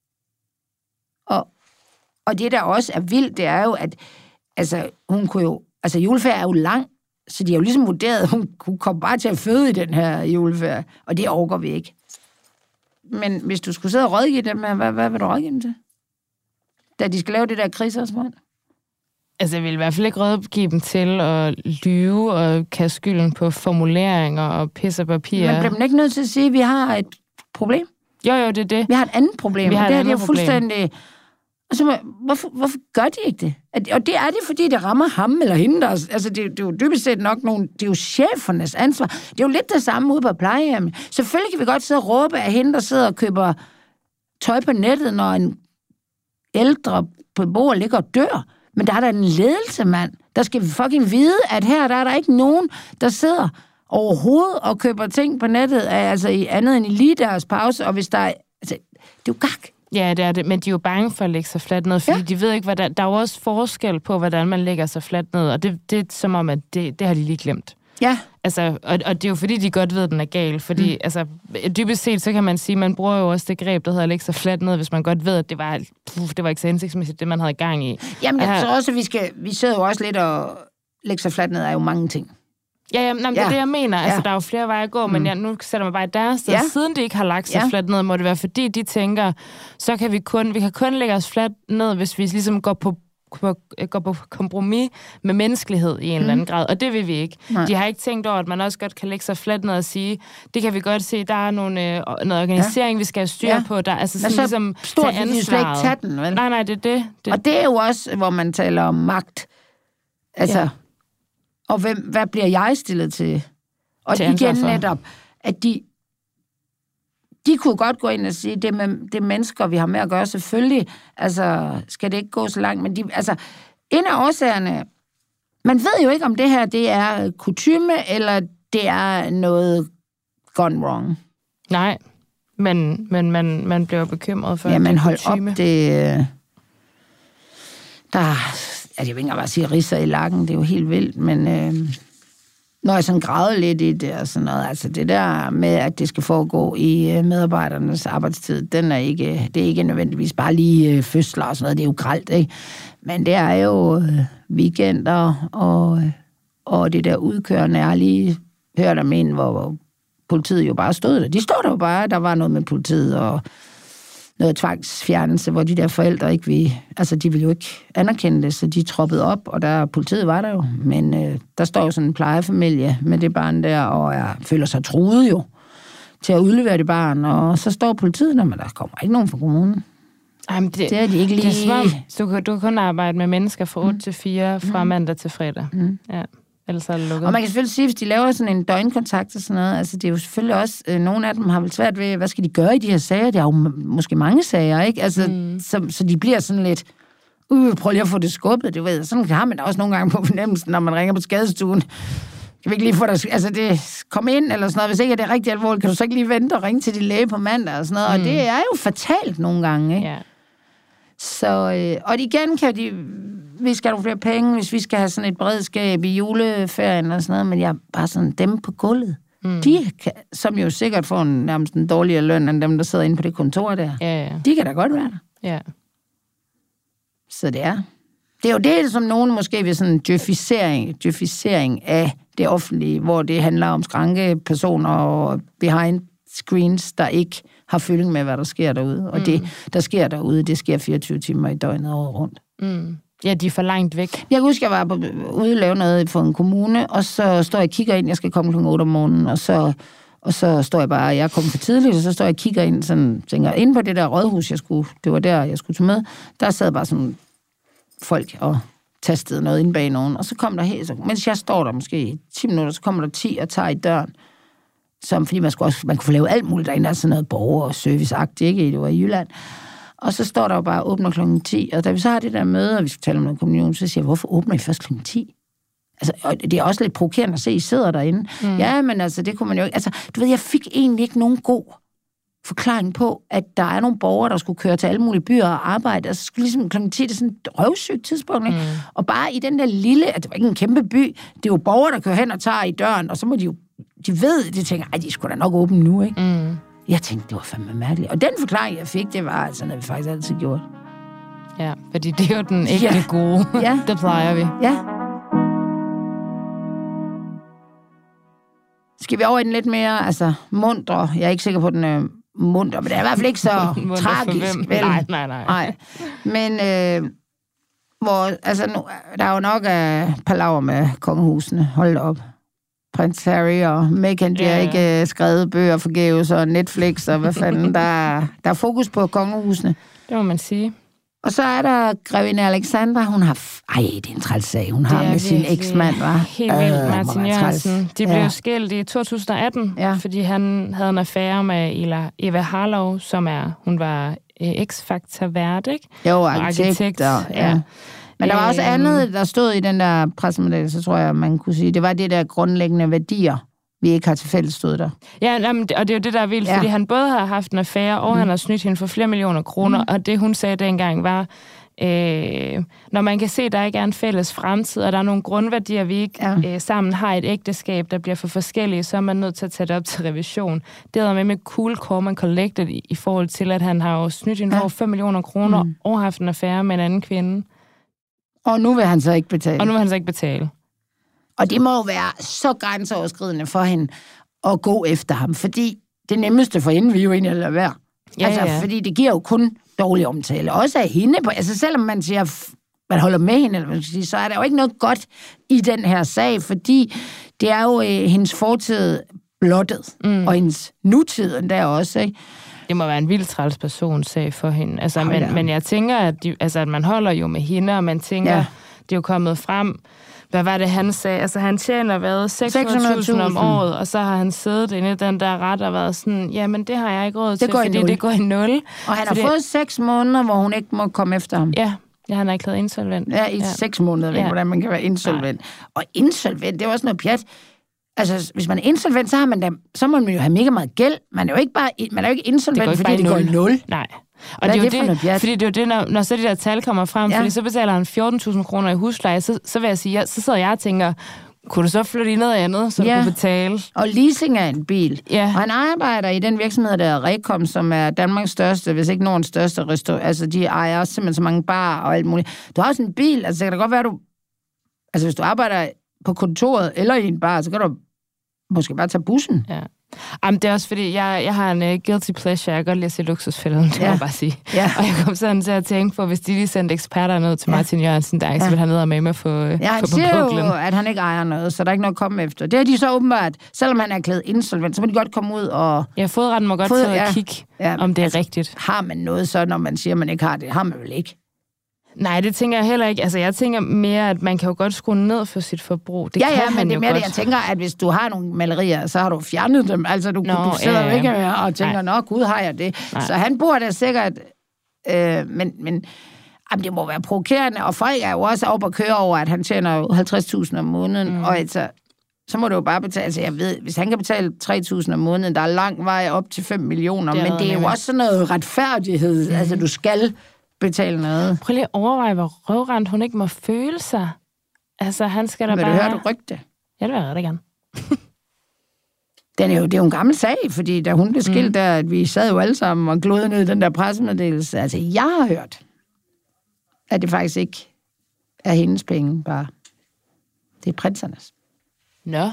Og det, der også er vildt, det er jo, at altså, hun kunne jo... Altså, juleferie er jo lang, så de har jo ligesom vurderet, at hun kunne komme bare til at føde i den her juleferie. Og det overgår vi ikke. Men hvis du skulle sidde og rådgive dem, hvad vil du rådgive dem til? Da de skal lave det der kriserespons? Altså, jeg vil i hvert fald ikke rådgive dem til at lyve og kaste skylden på formuleringer og pisse og papir. Men bliver man ikke nødt til at sige, at vi har et problem? Jo, det er det. Vi har et andet problem. Det her, det er fuldstændig... Altså, hvorfor gør de ikke det? Og det er det, fordi det rammer ham eller hende. Der, altså, det er jo dybest set nok nogle... Det er jo chefernes ansvar. Det er jo lidt det samme ude på plejehjemmet. Selvfølgelig kan vi godt sidde og råbe af hende, der sidder og køber tøj på nettet, når en ældre beboer ligger og dør. Men der er der en ledelse, mand. Der skal vi fucking vide, at her der er der ikke nogen, der sidder overhovedet og køber ting på nettet, altså i andet end i lige deres pause. Og hvis der er... Altså, det er jo gak. Ja, det er det, men de er jo bange for at lægge sig fladt ned, fordi de ved ikke, hvordan... Der er jo også forskel på, hvordan man lægger sig fladt ned, og det er som om, at det har de lige glemt. Ja. Altså, og det er jo fordi, de godt ved, at den er gal, fordi altså, dybest set, så kan man sige, man bruger jo også det greb, der hedder at lægge sig fladt ned, hvis man godt ved, at det var ikke så hensigtsmæssigt, det man havde gang i. Jamen, jeg tror også, at vi sidder jo også lidt og lægge sig fladt ned er jo mange ting. Ja, det er det, jeg mener. Altså, der er jo flere veje at gå, men nu sætter man bare i deres sted. Siden de ikke har lagt sig fladt ned, må det være, fordi de tænker, så kan vi kan kun lægge os fladt ned, hvis vi ligesom går på kompromis med menneskelighed i en eller anden grad, og det vil vi ikke. Nej. De har ikke tænkt over, at man også godt kan lægge sig fladt ned og sige, det kan vi godt se, der er noget organisering, vi skal have styr på, der altså sådan ligesom stort, tage ansvaret. Slet ikke tage den, vel? Nej, det er det. Og det er jo også, hvor man taler om magt. Altså, og hvad bliver jeg stillet til? Og til igen netop, at de de kunne godt gå ind og sige, det er mennesker, vi har med at gøre, selvfølgelig. Altså, skal det ikke gå så langt? Men en af årsagerne, man ved jo ikke, om det her, det er kutyme, eller det er noget gone wrong. Nej, men man bliver bekymret for, ja, man holder op det... jeg vil ikke engang sige ridser i lakken, det er jo helt vildt, men når jeg sådan græder lidt i det og sådan noget, altså det der med, at det skal foregå i medarbejdernes arbejdstid, det er ikke nødvendigvis bare lige fødsler og sådan noget, det er jo grelt, ikke? Men det er jo weekender og det der udkørende, jeg har lige hørt om en, hvor politiet jo bare stod der. De stod der jo bare, der var noget med politiet og noget tvangsfjernelse, hvor de der forældre ikke ville, altså de ville jo ikke anerkende det, så de troppede op, og politiet var der jo, men der står jo sådan en plejefamilie med det barn der, og jeg føler sig truet jo til at udlevere det barn, og så står politiet der, men der kommer ikke nogen fra kommunen. Jamen det er de ikke lige... Det er som, du kan kun arbejde med mennesker fra 8 til 4, fra mandag til fredag. Ja. Ellers er det lukket. Og man kan selvfølgelig sige, hvis de laver sådan en døgnkontakt og sådan noget, altså det er jo selvfølgelig også, nogle af dem har vel svært ved, hvad skal de gøre i de her sager? Der er jo måske mange sager, ikke? Altså, så de bliver sådan lidt, prøv lige at få det skubbet, det ved. Sådan har man da også nogle gange på fornemmelsen, når man ringer på skadestuen. Kan vi ikke lige få dig, altså det, kom ind eller sådan noget, hvis ikke det er rigtig alvorligt, kan du så ikke lige vente og ringe til din læge på mandag og sådan noget, og det er jo fatalt nogle gange, ikke? Ja. Så, og igen kan vi skal have flere penge, hvis vi skal have sådan et beredskab i juleferien og sådan noget, men jeg er bare sådan dem på gulvet. De kan, som jo sikkert får nærmest en dårligere løn end dem, der sidder inde på det kontor der. Ja. De kan da godt være der. Ja. Så det er jo det, som nogen måske vil sådan djøfisering af det offentlige, hvor det handler om skrankepersoner og behind screens, der ikke har føling med, hvad der sker derude. Og det, der sker derude, det sker 24 timer i døgnet året rundt. Ja, de er for langt væk. Jeg kan huske, jeg var ude og lave noget for en kommune, og så står jeg og kigger ind, jeg skal komme kl. 8 om morgenen, og så står jeg bare, jeg er kommet for tidligt, og så står jeg og kigger ind, sådan, tænker, inde på det der rådhus, det var der, jeg skulle tage med, der sad bare sådan folk og tastede noget inde bag nogen, og så kom der helt, mens jeg står der måske i 10 minutter, så kommer der 10 og tager i døren, fordi man kunne få lavet alt muligt derinde, der er sådan noget borger- og serviceagtigt, ikke? Det var i Jylland. Og så står der jo bare, åbner kl. 10, og da vi så har det der møde, og vi skal tale om noget kommunikation, så siger jeg, hvorfor åbner I først kl. 10? Altså, og det er også lidt provokerende at se, I sidder derinde. Ja, men altså, det kunne man jo ikke. Altså, du ved, jeg fik egentlig ikke nogen god forklaring på, at der er nogle borgere, der skulle køre til alle mulige byer og arbejde. Altså, skulle ligesom kl. 10, det er sådan et røvsygt tidspunkt, ikke? Og bare i den der lille, at det var ikke en kæmpe by, det er jo borgere, der kører hen og tager i døren, og så må de jo, de ved, de tænker, de skulle da nok åbne nu, ikke? Jeg tænkte, det var fandme mærkeligt. Og den forklaring, jeg fik, det var altså noget, vi faktisk altid gjort. Ja, fordi det er jo den ægte gode. Ja. Det plejer vi. Ja. Skal vi over i den lidt mere, altså, mundre? Jeg er ikke sikker på, den er mundre, men det er i hvert fald ikke så tragisk. Vel? Nej. Men, altså, nu, der er jo nok af palaver med kongehusene. Hold op. Prins Harry og Meghan, de har ikke skrevet bøger forgæves og Netflix og hvad fanden. Der er fokus på kongehusene. Det må man sige. Og så er der grevinde Alexandra, hun har... det er en træls sag, hun har med sin eksmand, var. Helt vildt, Martin Jørgensen. De blev skilt i 2018, fordi han havde en affære med Eva Harlow, hun var X-Factor-vært, ikke? Jo, arkitekt. Ja. Men der var også andet, der stod i den der pressemeddelelse, så tror jeg, man kunne sige. Det var det der grundlæggende værdier, vi ikke har til fælles stod der. Ja, og det er jo det, der er vildt, fordi han både har haft en affære, og han har snydt hende for flere millioner kroner, og det, hun sagde dengang, var, når man kan se, at der ikke er en fælles fremtid, og der er nogle grundværdier, vi ikke sammen har et ægteskab, der bliver for forskellige, så er man nødt til at tage det op til revision. Det er med cool, calm and collected i forhold til, at han har jo snydt hende for 5 millioner kroner, og haft en affære med en anden kvinde. Og nu vil han så ikke betale. Og det må jo være så grænseoverskridende for hende at gå efter ham, fordi det nemmeste for hende vil jo egentlig lade være. Fordi det giver jo kun dårlig omtale. Også af hende. Altså selvom man siger, man holder med hende, eller man skal sige, så er der jo ikke noget godt i den her sag, fordi det er jo hendes fortid blottet, og hendes nutid endda også, ikke? Det må være en vildt træls personsag for hende. Altså, men jeg tænker, at man holder jo med hende, og man tænker, det er jo kommet frem hvad var det, han sagde? Altså, han tjener 600.000 om året, og så har han siddet inde i den der ret og været sådan, jamen, det har jeg ikke råd til, fordi det går i 0. Og han har fået 6 måneder, hvor hun ikke må komme efter ham. Ja, han er erklæret insolvent. Ja, i 6 måneder, hvordan man kan være insolvent. Nej. Og insolvent, det er også noget pjat. Altså, hvis man er insolvent, så må man jo have mega meget gæld. Man er jo ikke insolvent, fordi det går i 0. Nej. Og det er jo det, fordi det er jo det, når så de der tal kommer frem, fordi så betaler han 14.000 kroner i husleje, så vil jeg sige, så sidder jeg og tænker, kunne du så flytte i noget andet, så du kunne betale? Og leasing af en bil. Ja. Og han arbejder i den virksomhed, der er Rekom, som er Danmarks største, hvis ikke nogen største restaurant. Altså, de ejer også simpelthen så mange barer og alt muligt. Du har også en bil, altså det kan da godt være, hvis du arbejder på kontoret eller i en bar, så kan du måske bare tage bussen. Ja. Jamen, det er også fordi, jeg har en guilty pleasure. Jeg kan godt lide at se Luksusfælden, det må jeg bare sige. Ja. Og jeg kom sådan til at tænke på, hvis de lige sendte eksperter ned til Martin Jørgensen, der ikke så vil han ned og med få han siger jo, at han ikke ejer noget, så der er ikke noget at komme efter. Det er de så åbenbart, selvom han er erklæret insolvent, så må de godt komme ud og... Ja, fodretten må godt tage og kigge, om det er rigtigt. Har man noget så, når man siger, at man ikke har det? Har man vel ikke? Nej, det tænker jeg heller ikke. Altså, jeg tænker mere, at man kan jo godt skrue ned for sit forbrug. Det kan men det er mere det, jeg tænker, at hvis du har nogle malerier, så har du fjernet dem. Altså, du sidder jo ikke og tænker, nå, gud, har jeg det? Nej. Så han bor der sikkert, men jamen, det må være provokerende, og folk er jo også op at køre over, at han tjener 50.000 om måneden, og altså, så må du jo bare betale, altså jeg ved, hvis han kan betale 3.000 om måneden, der er lang vej op til 5 millioner, men det er jo også sådan noget retfærdighed, altså du skal betale noget. Prøv lige at overveje, hvor røvrendt hun ikke må føle sig. Altså, han skal da bare... Vil du høre det rygte? Ja, det vil jeg rigtig gerne. Det er jo en gammel sag, fordi da hun blev skilt der, at vi sad jo alle sammen og glodede ned i den der pressemeddelelse. Altså, jeg har hørt, at det faktisk ikke er hendes penge, bare. Det er prinsernes. Nå.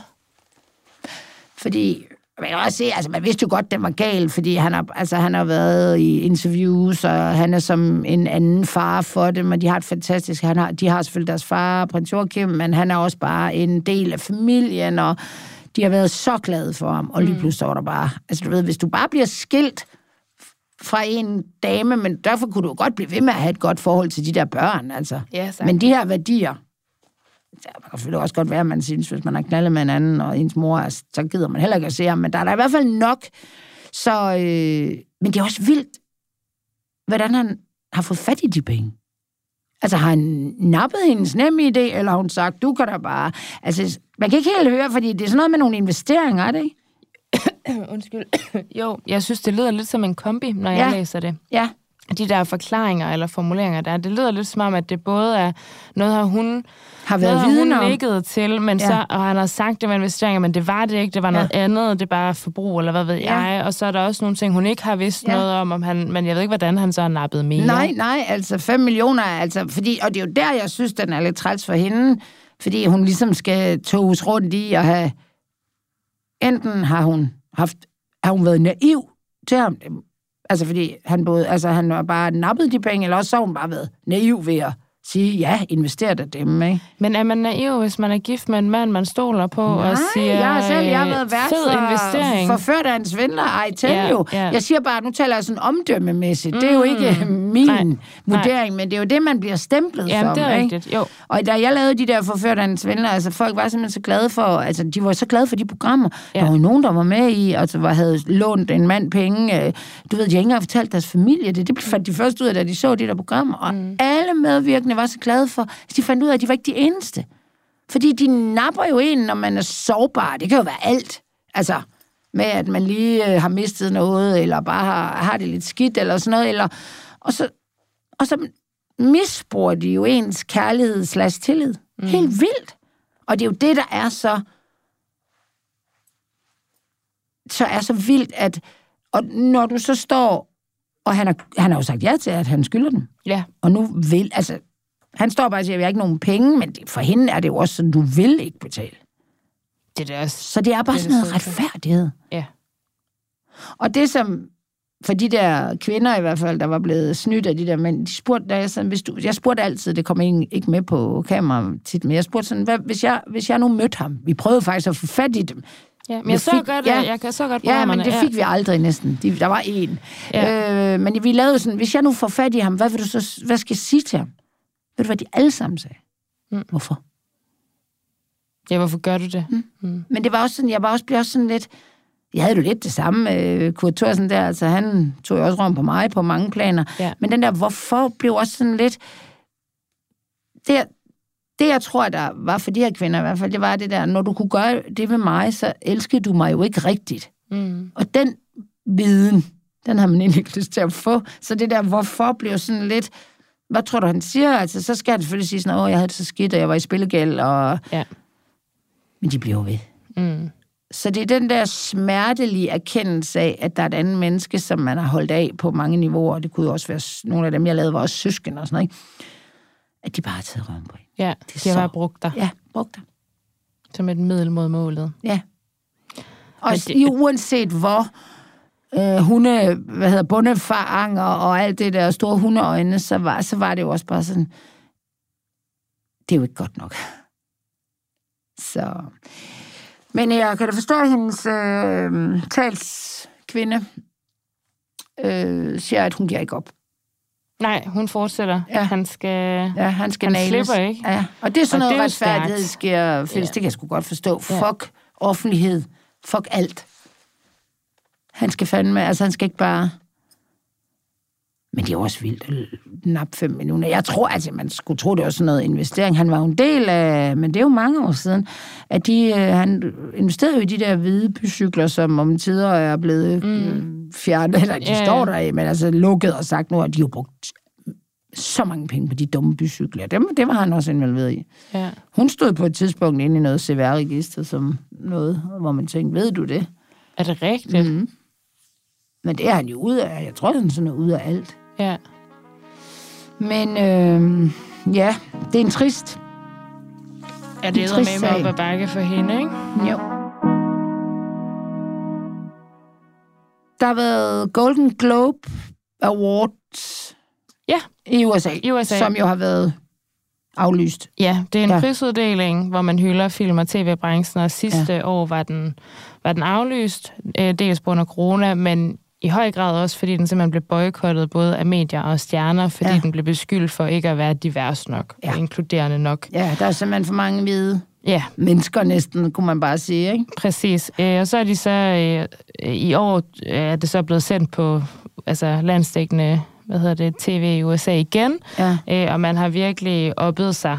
Fordi... Man kan også se, altså man vidste jo godt, den var gal, fordi han har været i interviews, og han er som en anden far for dem, og de har et fantastisk, de har selvfølgelig deres far, prins Joachim, men han er også bare en del af familien, og de har været så glade for ham, og lige pludselig var der bare, altså du ved, hvis du bare bliver skilt fra en dame, men derfor kunne du godt blive ved med at have et godt forhold til de der børn, altså. Ja, men de her værdier, man kan selvfølgelig også godt være, at man synes, hvis man har knaldet med en anden, og ens mor, så gider man heller ikke at se ham, men der er i hvert fald nok. Så, men det er også vildt, hvordan han har fået fat i de penge. Altså, har han nappet hendes NemID, eller har hun sagt, du kan da bare... Altså, man kan ikke helt høre, fordi det er sådan noget med nogle investeringer, er det ikke? Undskyld. Jo, jeg synes, det lyder lidt som en kombi, når jeg læser det. Ja. De der forklaringer eller formuleringer der, det lyder lidt som om, at det både er noget, hun har været nikket til, men så, og han har sagt, det var investeringer, men det var det ikke, det var noget andet, det er bare forbrug, eller hvad ved jeg, og så er der også nogle ting, hun ikke har vidst noget om han, men jeg ved ikke, hvordan han så har nappet mere. Nej, altså 5 millioner, altså, fordi, og det er jo der, jeg synes, den er lidt træls for hende, fordi hun ligesom skal toges rundt i at have, enten har hun været naiv til ham, altså fordi han har bare nappet de penge, eller også så har hun bare været naiv ved at sige, ja, invester det dem, ikke? Men er man naiv, hvis man er gift med en mand, man stoler på, og siger, jeg har været vært forført af en svindler, Jeg siger bare, nu taler jeg sådan omdømmemæssigt. Det er jo ikke min vurdering, men det er jo det, man bliver stemplet som, det er ikke? Rigtigt, jo. Og da jeg lavede de der forført af en svindler, altså folk var simpelthen så glade for, altså de var så glade for de programmer. Ja. Der var jo nogen, der var med i, altså havde lånt en mand penge. Du ved, de har ikke engang fortalt deres familie det. Det fandt de først ud af, da de så de der programmer. Og alle medvirkende var så glade for, at de fandt ud af, at de var ikke de eneste. Fordi de napper jo en, når man er sårbar. Det kan jo være alt. Altså, med at man lige har mistet noget, eller bare har det lidt skidt, eller sådan noget. Eller, og så misbruger de jo ens kærlighed/tillid. Helt vildt. Og det er jo det, der er så vildt, at og når du så står, og han har jo sagt ja til, at han skylder den. Ja. Og nu vil, altså, han står bare og siger, at vi har ikke nogen penge, men for hende er det jo også sådan, du vil ikke betale. Det er også, så det er bare sådan noget retfærdighed. Ja. Og det som, for de der kvinder i hvert fald, der var blevet snydt af de der mænd, de spurgte, jeg spurgte altid, det kom ikke med på kamera tit, men jeg spurgte sådan, hvis jeg nu mødte ham, vi prøvede faktisk at få fat i dem. Ja, men jeg kan så godt ja, men det fik vi aldrig næsten. Der var en. Ja. Men vi lavede sådan, hvis jeg nu får fat i ham, hvad skal jeg sige til ham? Ved du, hvad de alle sammen sagde? Hvorfor? Ja, hvorfor gør du det? Men det var også sådan, blev også sådan lidt... Jeg havde jo lidt det samme med Kurt Thorsen der, altså han tog jo også rum på mig på mange planer. Ja. Men den der, hvorfor, blev også sådan lidt... Det, jeg tror, der var for de her kvinder i hvert fald, det var det der, når du kunne gøre det med mig, så elskede du mig jo ikke rigtigt. Og den viden, den har man egentlig ikke lyst til at få. Så det der, hvorfor, blev sådan lidt... Hvad tror du, han siger? Altså, så skal han selvfølgelig sige sådan, jeg havde det så skidt, og jeg var i spillegæld, og... Ja. Men de bliver ved. Så det er den der smertelige erkendelse af, at der er et andet menneske, som man har holdt af på mange niveauer, og det kunne jo også være nogle af dem, jeg lavede, var også søsken og sådan noget, ikke? At de bare har taget røven på. Ja, de har bare brugt dig. Ja, brugt dig. Som et middel mod målet. Ja. Og uanset hvor bondefaranger og alt det der store hundeøjne, så var det jo også bare sådan, det er jo ikke godt nok. Så... Men jeg kan da forstå, at hendes talskvinde siger, at hun giver ikke op. Nej, hun fortsætter. Ja. Han skal slipper ikke. Ja. Og det er sådan noget retfærdighed, sker findes. Det kan jeg sgu godt forstå. Ja. Fuck offentlighed. Fuck alt. Han skal fandme, han skal ikke bare... Men det er også vildt. Nap 5 minutter. Jeg tror, man skulle tro, det var sådan noget investering. Han var jo en del af, men det er jo mange år siden, at han investerede jo i de der hvide bycykler, som om tider er blevet fjernet, eller de står der i, men lukket og sagt nu, at de har brugt så mange penge på de dumme bycykler. Det var han også involveret i. Ja. Hun stod på et tidspunkt inde i noget CVR-register, som noget, hvor man tænkte, ved du det? Er det rigtigt? Mm-hmm. Men det er han jo ude af. Jeg tror, han er sådan ude af alt. Ja. Men det er en trist. Ja, det er med mig op ad bakke for hende, ikke? Jo. Der har været Golden Globe Awards i USA, som jo har været aflyst. Ja, det er en prisuddeling, hvor man hylder film- og tv-branchen, og sidste år var den aflyst, dels på grund af corona, men i høj grad også, fordi den simpelthen blev boykottet både af medier og stjerner, fordi den blev beskyldt for ikke at være divers nok og inkluderende nok. Ja, der er simpelthen for mange hvide mennesker næsten, kunne man bare sige, ikke? Præcis. Og så er de så i år er det så blevet sendt på landsdækkende tv i USA igen, og man har virkelig oppet sig,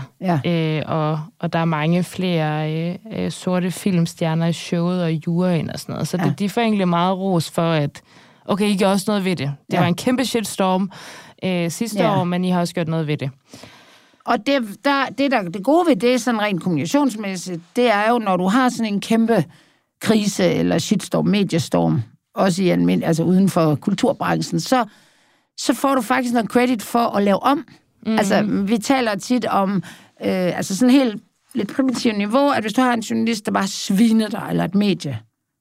og der er mange flere sorte filmstjerner i showet og juryen og sådan noget, så de får egentlig meget ros for, at okay, I gør også noget ved det. Det var en kæmpe shitstorm sidste år, men I har også gjort noget ved det. Og det gode ved det, sådan rent kommunikationsmæssigt, det er jo, når du har sådan en kæmpe krise eller shitstorm, mediestorm, også i uden for kulturbranchen, så får du faktisk noget credit for at lave om. Vi taler tit om sådan helt lidt primitivt niveau, at hvis du har en journalist, der bare sviner dig, eller et medie,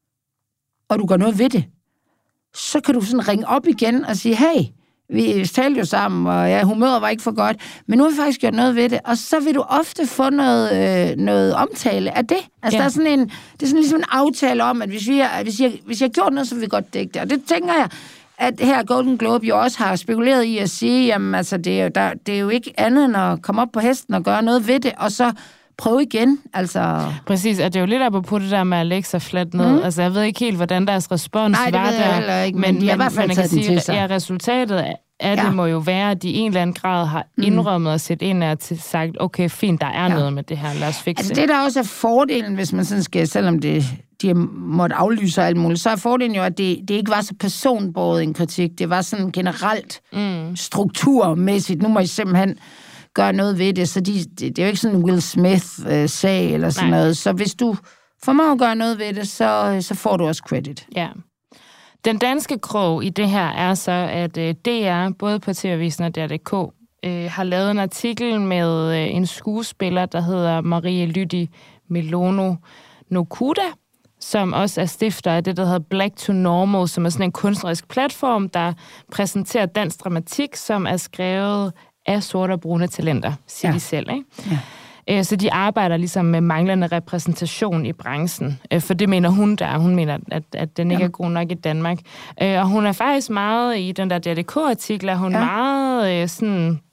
og du gør noget ved det, så kan du sådan ringe op igen og sige, hey, vi talte jo sammen, og humøret var ikke for godt, men nu har vi faktisk gjort noget ved det, og så vil du ofte få noget omtale af det. Der er sådan det er sådan ligesom en aftale om, at hvis jeg har gjort noget, så vil vi godt dække det. Og det tænker jeg, at her Golden Globe jo også har spekuleret i at sige, jamen det er jo ikke andet end at komme op på hesten og gøre noget ved det, og så prøve igen, Præcis, og det er jo lidt apropos det der med at lægge sig fladt ned. Jeg ved ikke helt, hvordan deres respons var der. Nej, det ved jeg heller ikke, men de har i hvert fald taget den til sig. Ja, resultatet af det må jo være, at de i en eller anden grad har indrømmet og set ind og sagt, okay, fint, der er noget med det her, lad os fikse det. Der også er fordelen, hvis man sådan skal, selvom de måtte aflyse alt muligt, så er fordelen jo, at det ikke var så personbåret en kritik. Det var sådan generelt strukturmæssigt. Nu må I simpelthen gøre noget ved det, så det er jo ikke sådan en Will Smith-sag eller sådan noget. Så hvis du formår at gøre noget ved det, så får du også credit. Ja. Den danske krog i det her er så, at DR, både på TV-avisen og DR.dk, har lavet en artikel med en skuespiller, der hedder Marie Lydi Melono Nokuda, som også er stifter af det, der hedder Black to Normal, som er sådan en kunstnerisk platform, der præsenterer dansk dramatik, som er skrevet af sorte og brune talenter, siger de selv, ikke? Ja. Så de arbejder ligesom med manglende repræsentation i branchen. For det mener hun der. Hun mener, at den ikke er god nok i Danmark. Og hun er faktisk meget, i den der DR.dk-artikel, er hun meget sådan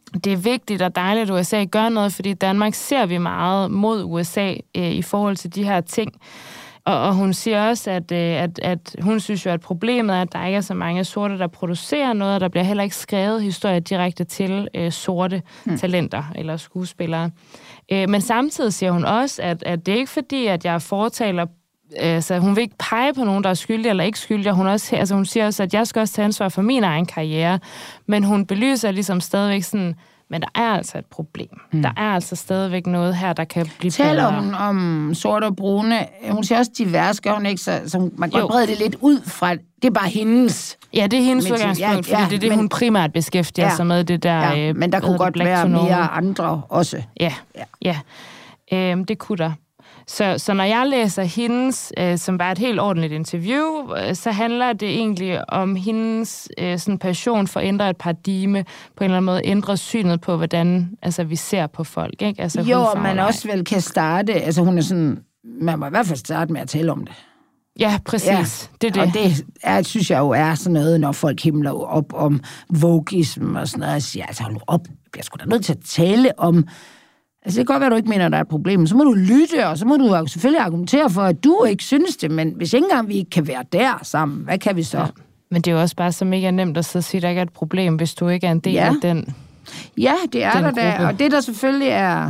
det er vigtigt og dejligt, at USA gør noget, fordi i Danmark ser vi meget mod USA i forhold til de her ting. Og hun siger også, at hun synes jo, at problemet er, at der ikke er så mange sorte, der producerer noget, og der bliver heller ikke skrevet historier direkte til sorte talenter eller skuespillere. Men samtidig siger hun også, at det er ikke fordi, at jeg fortaler, så hun vil ikke pege på nogen, der er skyldige eller ikke skyldige. Hun siger også, at jeg skal også tage ansvar for min egen karriere, men hun belyser ligesom stadigvæk sådan, men der er altså et problem. Der er altså stadigvæk noget her, der kan blive bedre. Taler hun om sorte og brune? Hun siger også divers, gør hun ikke? Så man kan brede det lidt ud fra, det er bare hendes. Ja, det er hendes udgangspunkt, fordi det er det, hun primært beskæftiger sig med, det der. Ja, men der kunne godt være mere andre også. Ja. Det kunne der. Så når jeg læser hendes, som var et helt ordentligt interview, så handler det egentlig om hendes sådan passion for at ændre et paradigme, på en eller anden måde ændre synet på, hvordan vi ser på folk. Ikke? Altså, jo, man også vel kan starte, altså hun er sådan, man må i hvert fald starte med at tale om det. Ja, præcis. Ja, det er det. Og det synes jeg jo er sådan noget, når folk himler op om vogism og sådan noget, og siger, altså hold nu op, jeg bliver sgu da nødt til at tale om. Altså, det kan godt være, at du ikke mener, at der er et problem. Så må du lytte, og så må du selvfølgelig argumentere for, at du ikke synes det. Men hvis ikke engang vi ikke kan være der sammen, hvad kan vi så? Ja, men det er jo også bare så mega nemt at sige, at der ikke er et problem, hvis du ikke er en del af den. Ja, det er der da. Og det, der selvfølgelig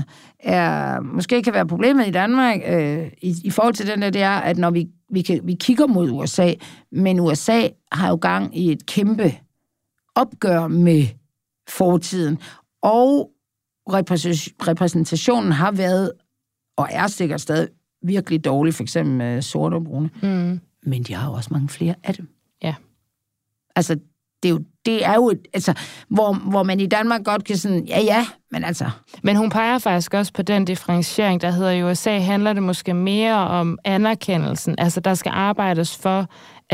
er måske kan være problemet i Danmark, i forhold til den der, det er, at når vi kigger mod USA, men USA har jo gang i et kæmpe opgør med fortiden. Og repræsentationen har været, og er sikkert stadig, virkelig dårlig, for eksempel med sorte og brune. Men de har jo også mange flere af dem. Ja. Altså, det er jo altså, hvor man i Danmark godt kan sådan, men altså. Men hun peger faktisk også på den differentiering, der hedder i USA, handler det måske mere om anerkendelsen. Altså, der skal arbejdes for,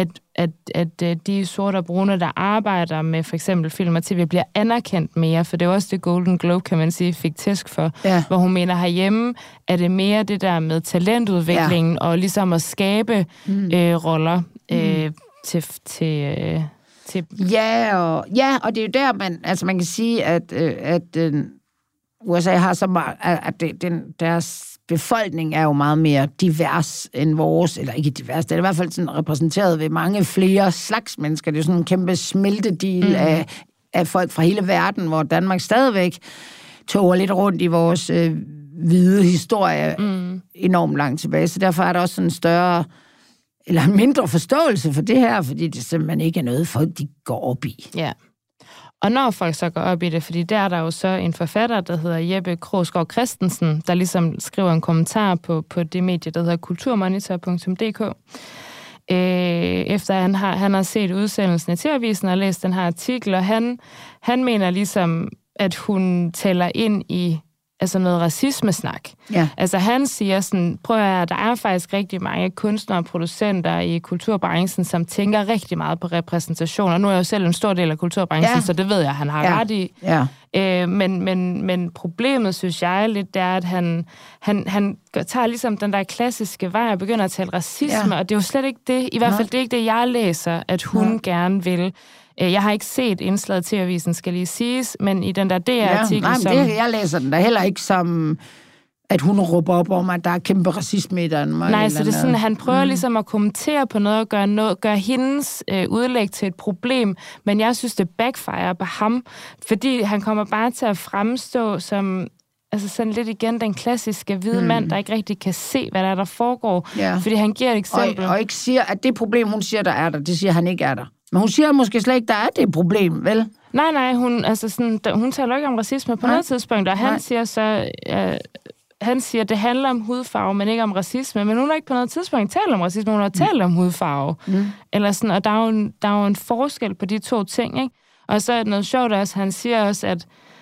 at de sorte og brune, der arbejder med for eksempel film og tv, bliver anerkendt mere, for det er også det Golden Globe, kan man sige, fik tæsk for, hvor hun mener herhjemme, er det mere det der med talentudviklingen, og ligesom at skabe roller til og det er jo der, man kan sige, at USA har så meget, at deres befolkning er jo meget mere divers end vores, eller ikke divers, det er i hvert fald sådan repræsenteret ved mange flere slags mennesker. Det er jo sådan en kæmpe smeltedil af folk fra hele verden, hvor Danmark stadigvæk toger lidt rundt i vores hvide historie enormt langt tilbage. Så derfor er der også sådan en større eller mindre forståelse for det her, fordi det simpelthen ikke er noget, folk de går op i. Ja. Og når folk så går op i det, fordi der er der jo så en forfatter, der hedder Jeppe Krogsgaard Christensen, der ligesom skriver en kommentar på det medie, der hedder kulturmonitor.dk. Efter han har set udsendelsen i TV-avisen og læst den her artikel, og han mener ligesom, at hun taler ind i noget racismesnak. Ja. Altså han siger sådan, prøv at høre, der er faktisk rigtig mange kunstnere og producenter i kulturbranchen, som tænker rigtig meget på repræsentation, og nu er jeg jo selv en stor del af kulturbranchen, så det ved jeg, han har ret i. Ja. Men problemet, synes jeg lidt, det er, at han tager ligesom den der klassiske vej og begynder at tale racisme, og det er jo slet ikke det, i hvert fald det er ikke det, jeg læser, at hun gerne vil. Jeg har ikke set indslaget til avisen, skal lige siges, men i den der DR-artikel, jeg læser den der heller ikke som, at hun råber op om, at der er kæmpe racisme i Danmark. Nej, så det er sådan, at han prøver ligesom at kommentere på noget og gøre hendes udlæg til et problem, men jeg synes, det backfire på ham, fordi han kommer bare til at fremstå som sådan lidt igen den klassiske hvide mand, der ikke rigtig kan se, hvad der foregår, fordi han giver et eksempel. Og ikke siger, at det problem, hun siger, der er der, det siger han ikke er der. Men hun siger måske slet ikke, der er det problem, vel? Nej, hun taler ikke om racisme på noget tidspunkt, og han siger så, at det handler om hudfarve, men ikke om racisme. Men hun har ikke på noget tidspunkt talt om racisme, hun har talt om hudfarve. Eller sådan, og der er jo en forskel på de to ting, ikke? Og så er det noget sjovt også, han siger også,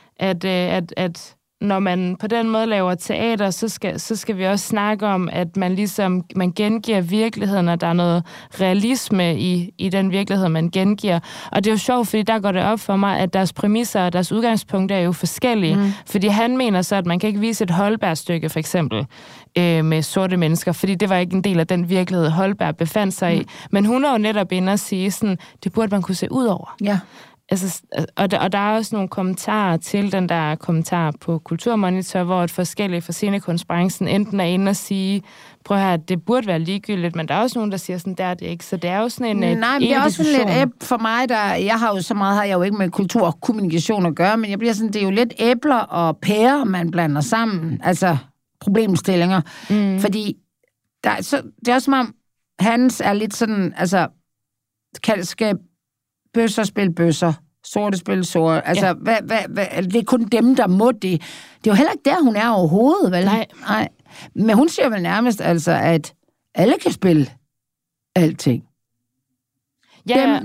at når man på den måde laver teater, så skal vi også snakke om, at man gengiver virkeligheden, og der er noget realisme i den virkelighed, man gengiver. Og det er jo sjovt, fordi der går det op for mig, at deres præmisser og deres udgangspunkter er jo forskellige. Fordi han mener så, at man kan ikke vise et Holberg-stykke, for eksempel, med sorte mennesker, fordi det var ikke en del af den virkelighed, Holberg befandt sig i. Men hun er jo netop inde og sige sådan, det burde man kunne se ud over. Ja. Altså, og der er også nogle kommentarer til den der kommentar på Kulturmonitor, hvor et forskellige fra scenekunstbranchen enten er inde og sige, prøv her, det burde være ligegyldigt, men der er også nogen, der siger sådan, der er det ikke. Så det er jo sådan en nej, men det er også sådan lidt for mig, jeg har jo så meget, har jeg jo ikke med kultur og kommunikation at gøre, men jeg bliver sådan, det er jo lidt æbler og pærer, man blander sammen, altså problemstillinger, fordi det er også som om, hans er lidt sådan, altså, skal bøsser spille bøsser, sorte spille sorte. Altså, det er kun dem, der må det. Det er jo heller ikke der, hun er overhovedet, vel? Nej. Men hun siger vel nærmest, altså, at alle kan spille alting. Ja.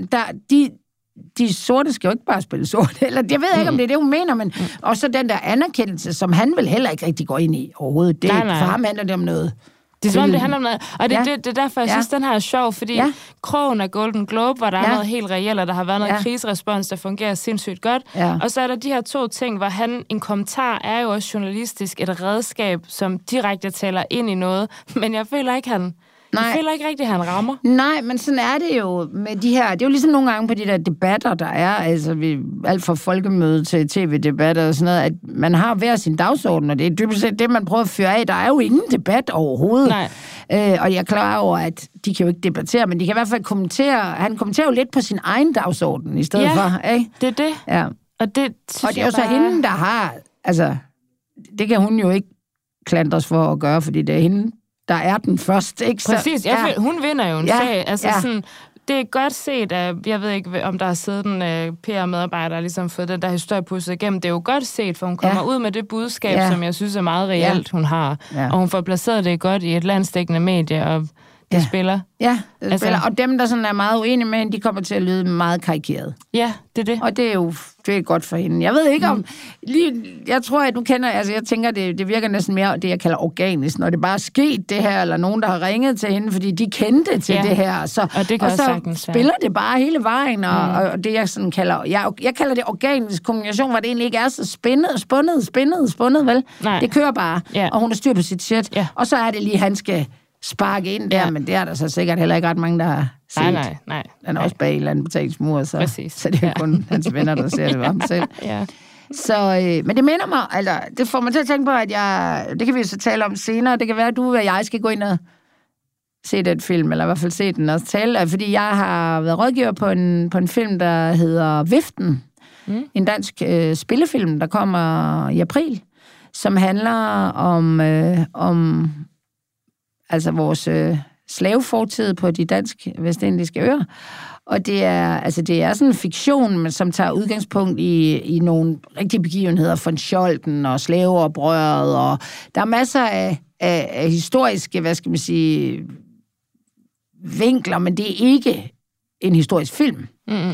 De sorte skal jo ikke bare spille sorte. Eller, jeg ved ikke, om det er det, hun mener, men også den der anerkendelse, som han vel heller ikke rigtig går ind i overhovedet. Det, nej. For ham handler det om noget. Det er som om, det handler om noget. Og det er derfor, jeg synes, den her er sjov, fordi krogen af Golden Globe, hvor der er noget helt reelt, og der har været noget kriserespons, der fungerer sindssygt godt. Ja. Og så er der de her to ting, hvor en kommentar er jo også journalistisk et redskab, som direkte taler ind i noget, men jeg føler ikke, jeg føler ikke rigtigt, at han rammer. Nej, men sådan er det jo med de her... Det er jo ligesom nogle gange på de der debatter, der er, altså alt fra folkemøde til tv-debatter og sådan noget, at man har hver sin dagsorden, og det er dybest set det, man prøver at føre af. Der er jo ingen debat overhovedet. Nej. Og jeg er klar over, at de kan jo ikke debattere, men de kan i hvert fald kommentere... Han kommenterer jo lidt på sin egen dagsorden i stedet for, ikke? Det er det. Ja. Og det er jo så hende, der har... Altså, det kan hun jo ikke klandres for at gøre, fordi det er hende, der er den første, ikke? Præcis, hun vinder jo en sag. Altså sådan, det er godt set, at jeg ved ikke, om der har siddet en PR-medarbejder og ligesom fået den der historie pusset igennem. Det er jo godt set, for hun kommer ud med det budskab, som jeg synes er meget reelt, hun har. Ja. Og hun får placeret det godt i et landsdækkende medie, og det spiller. Ja, det spiller. Og dem, der sådan er meget uenige med hende, de kommer til at lyde meget karikeret. Ja, det er det. Og det er jo godt for hende. Jeg ved ikke om... jeg tror, at du kender... Altså, jeg tænker, det virker næsten mere det, jeg kalder organisk, når det bare er sket det her, eller nogen, der har ringet til hende, fordi de kendte til det her. Så, og så spiller det bare hele vejen, og det, jeg sådan kalder... Jeg kalder det organisk kommunikation, hvor det egentlig ikke er så spundet, vel? Nej. Det kører bare, og hun har styr på sit shit. Ja. Og så er det lige, han skal sparke ind der, men det er der så sikkert heller ikke ret mange, der har set. Nej. Han er også bag et eller andet betalingsmur, så det er jo kun hans venner, der ser det ved ham selv. Så, men det minder mig, altså, det får mig til at tænke på, at det kan vi så tale om senere, det kan være, at du og jeg skal gå ind og se den film, eller i hvert fald se den og tale, fordi jeg har været rådgiver på en film, der hedder Viften, en dansk spillefilm, der kommer i april, som handler om altså vores slavefortid på de dansk-vestindiske øer. Og det er sådan en fiktion, men som tager udgangspunkt i nogle rigtige begivenheder von Scholten og slaveoprøret, og der er masser af historiske, hvad skal man sige, vinkler, men det er ikke en historisk film.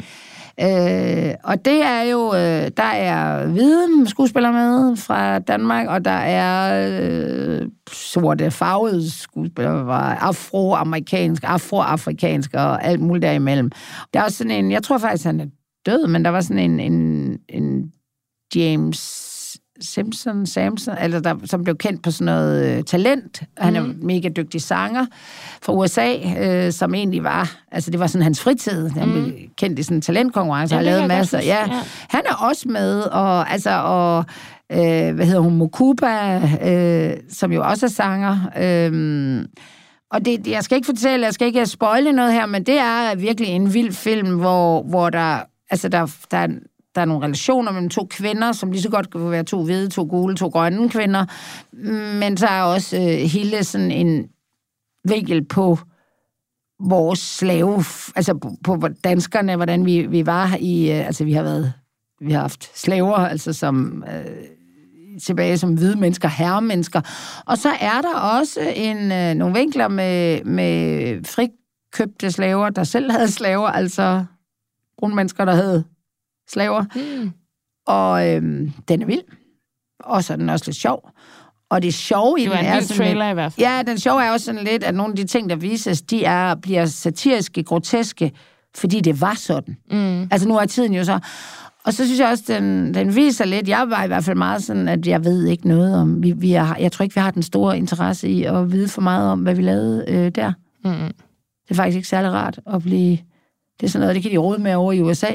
Og det er jo, der er hvide skuespillere med fra Danmark, og der er sorte, farvede skuespillere, afroafrikansk og alt muligt derimellem. Der er også sådan en, jeg tror faktisk, han er død, men der var sådan en James Samson, altså som blev kendt på sådan noget talent. Han er mega dygtig sanger fra USA, som egentlig var, altså det var sådan hans fritid. Han blev kendt i sådan en talentkonkurrence, har lavet masser. Ja. Han er også med, og hvad hedder hun, Mokuba, som jo også er sanger. Og det, jeg skal ikke spoile noget her, men det er virkelig en vild film, hvor der er nogle relationer mellem to kvinder, som lige så godt kan være 2 hvide, 2 gule, 2 grønne kvinder, men så er også hele sådan en vinkel på vores slave, altså på danskerne, hvordan vi var i, altså vi har haft slaver, altså som tilbage som hvide mennesker, herremennesker, og så er der også nogle vinkler med frikøbte slaver, der selv havde slaver, altså brune mennesker, der havde slaver. Og den er vild. Og så er den også lidt sjov. Og det sjove i den er sådan trailer lidt, i hvert fald. Ja, den sjove er også sådan lidt, at nogle af de ting, der vises, bliver satiriske, groteske, fordi det var sådan. Altså nu er tiden jo så. Og så synes jeg også, den viser lidt, jeg var i hvert fald meget sådan, at jeg ved ikke noget om, jeg tror ikke, vi har den store interesse i at vide for meget om, hvad vi lavede der. Det er faktisk ikke særlig rart at blive, det er sådan noget, det kan de råde med over i USA.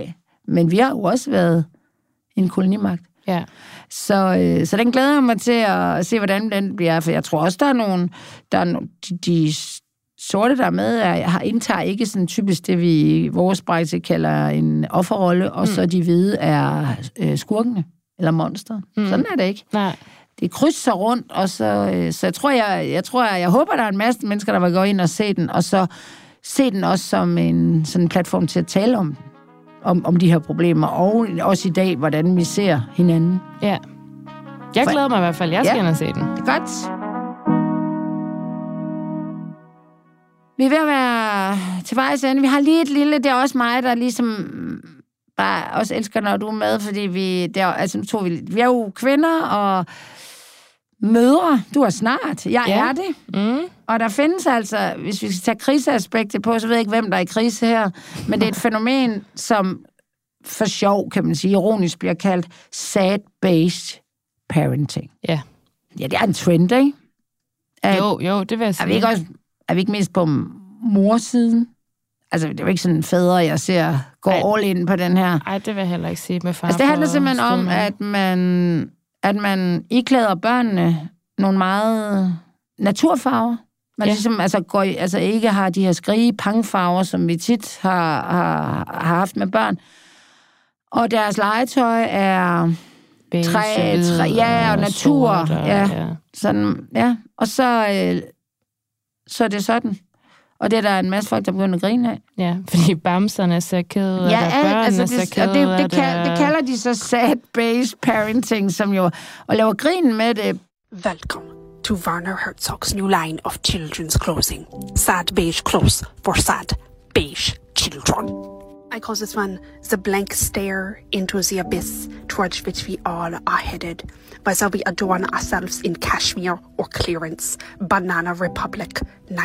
Men vi har jo også været en kolonimagt. Ja. Så den glæder jeg mig til at se, hvordan den bliver. For jeg tror også, der er de sorte, der er med, indtager ikke sådan typisk det, vi i vores branche kalder en offerrolle, og så de hvide er skurkene eller monster. Sådan er det ikke. Nej. Det krydser rundt, og så jeg håber, der er en masse mennesker, der vil gå ind og se den, og så se den også som en sådan platform til at tale om de her problemer, og også i dag, hvordan vi ser hinanden. Ja. Jeg glæder mig i hvert fald. Jeg skal ind og se den. Det er godt. Vi er ved at være til vejs ende. Vi har lige et lille, det er også mig, der ligesom bare også elsker, når du er med, fordi vi er jo kvinder og mødre. Du er snart. Jeg er det. Og der findes altså, hvis vi skal tage kriseaspektet på, så ved jeg ikke, hvem der er i krise her, men det er et fænomen, som for sjov, kan man sige, ironisk bliver kaldt sad-based parenting. Ja. Ja, det er en trend, ikke? Jo, det vil jeg sige. Er vi ikke mest på morsiden? Altså, det er jo ikke sådan fædre, jeg ser gå all in på den her. Nej, det vil jeg heller ikke sige med far. Altså, det handler simpelthen om, at man iklæder børnene nogle meget naturfarver. Man ligesom ikke har de her skrige pangfarver, som vi tit har haft med børn. Og deres legetøj er træ, og natur. Sådan, ja. Og så er det sådan. Og det er der en masse folk, der begynder at grine af. Ja, fordi bamserne ser kede, og der børnene ser kede. Det kalder de så sad-based parenting, som jo, og laver grin med det. Velkommen to Werner Herzog's new line of children's clothing. Sad beige clothes for sad beige children. I call this one the blank stare into the abyss towards which we all are headed, whether we adorn ourselves in cashmere or clearance. Banana Republic,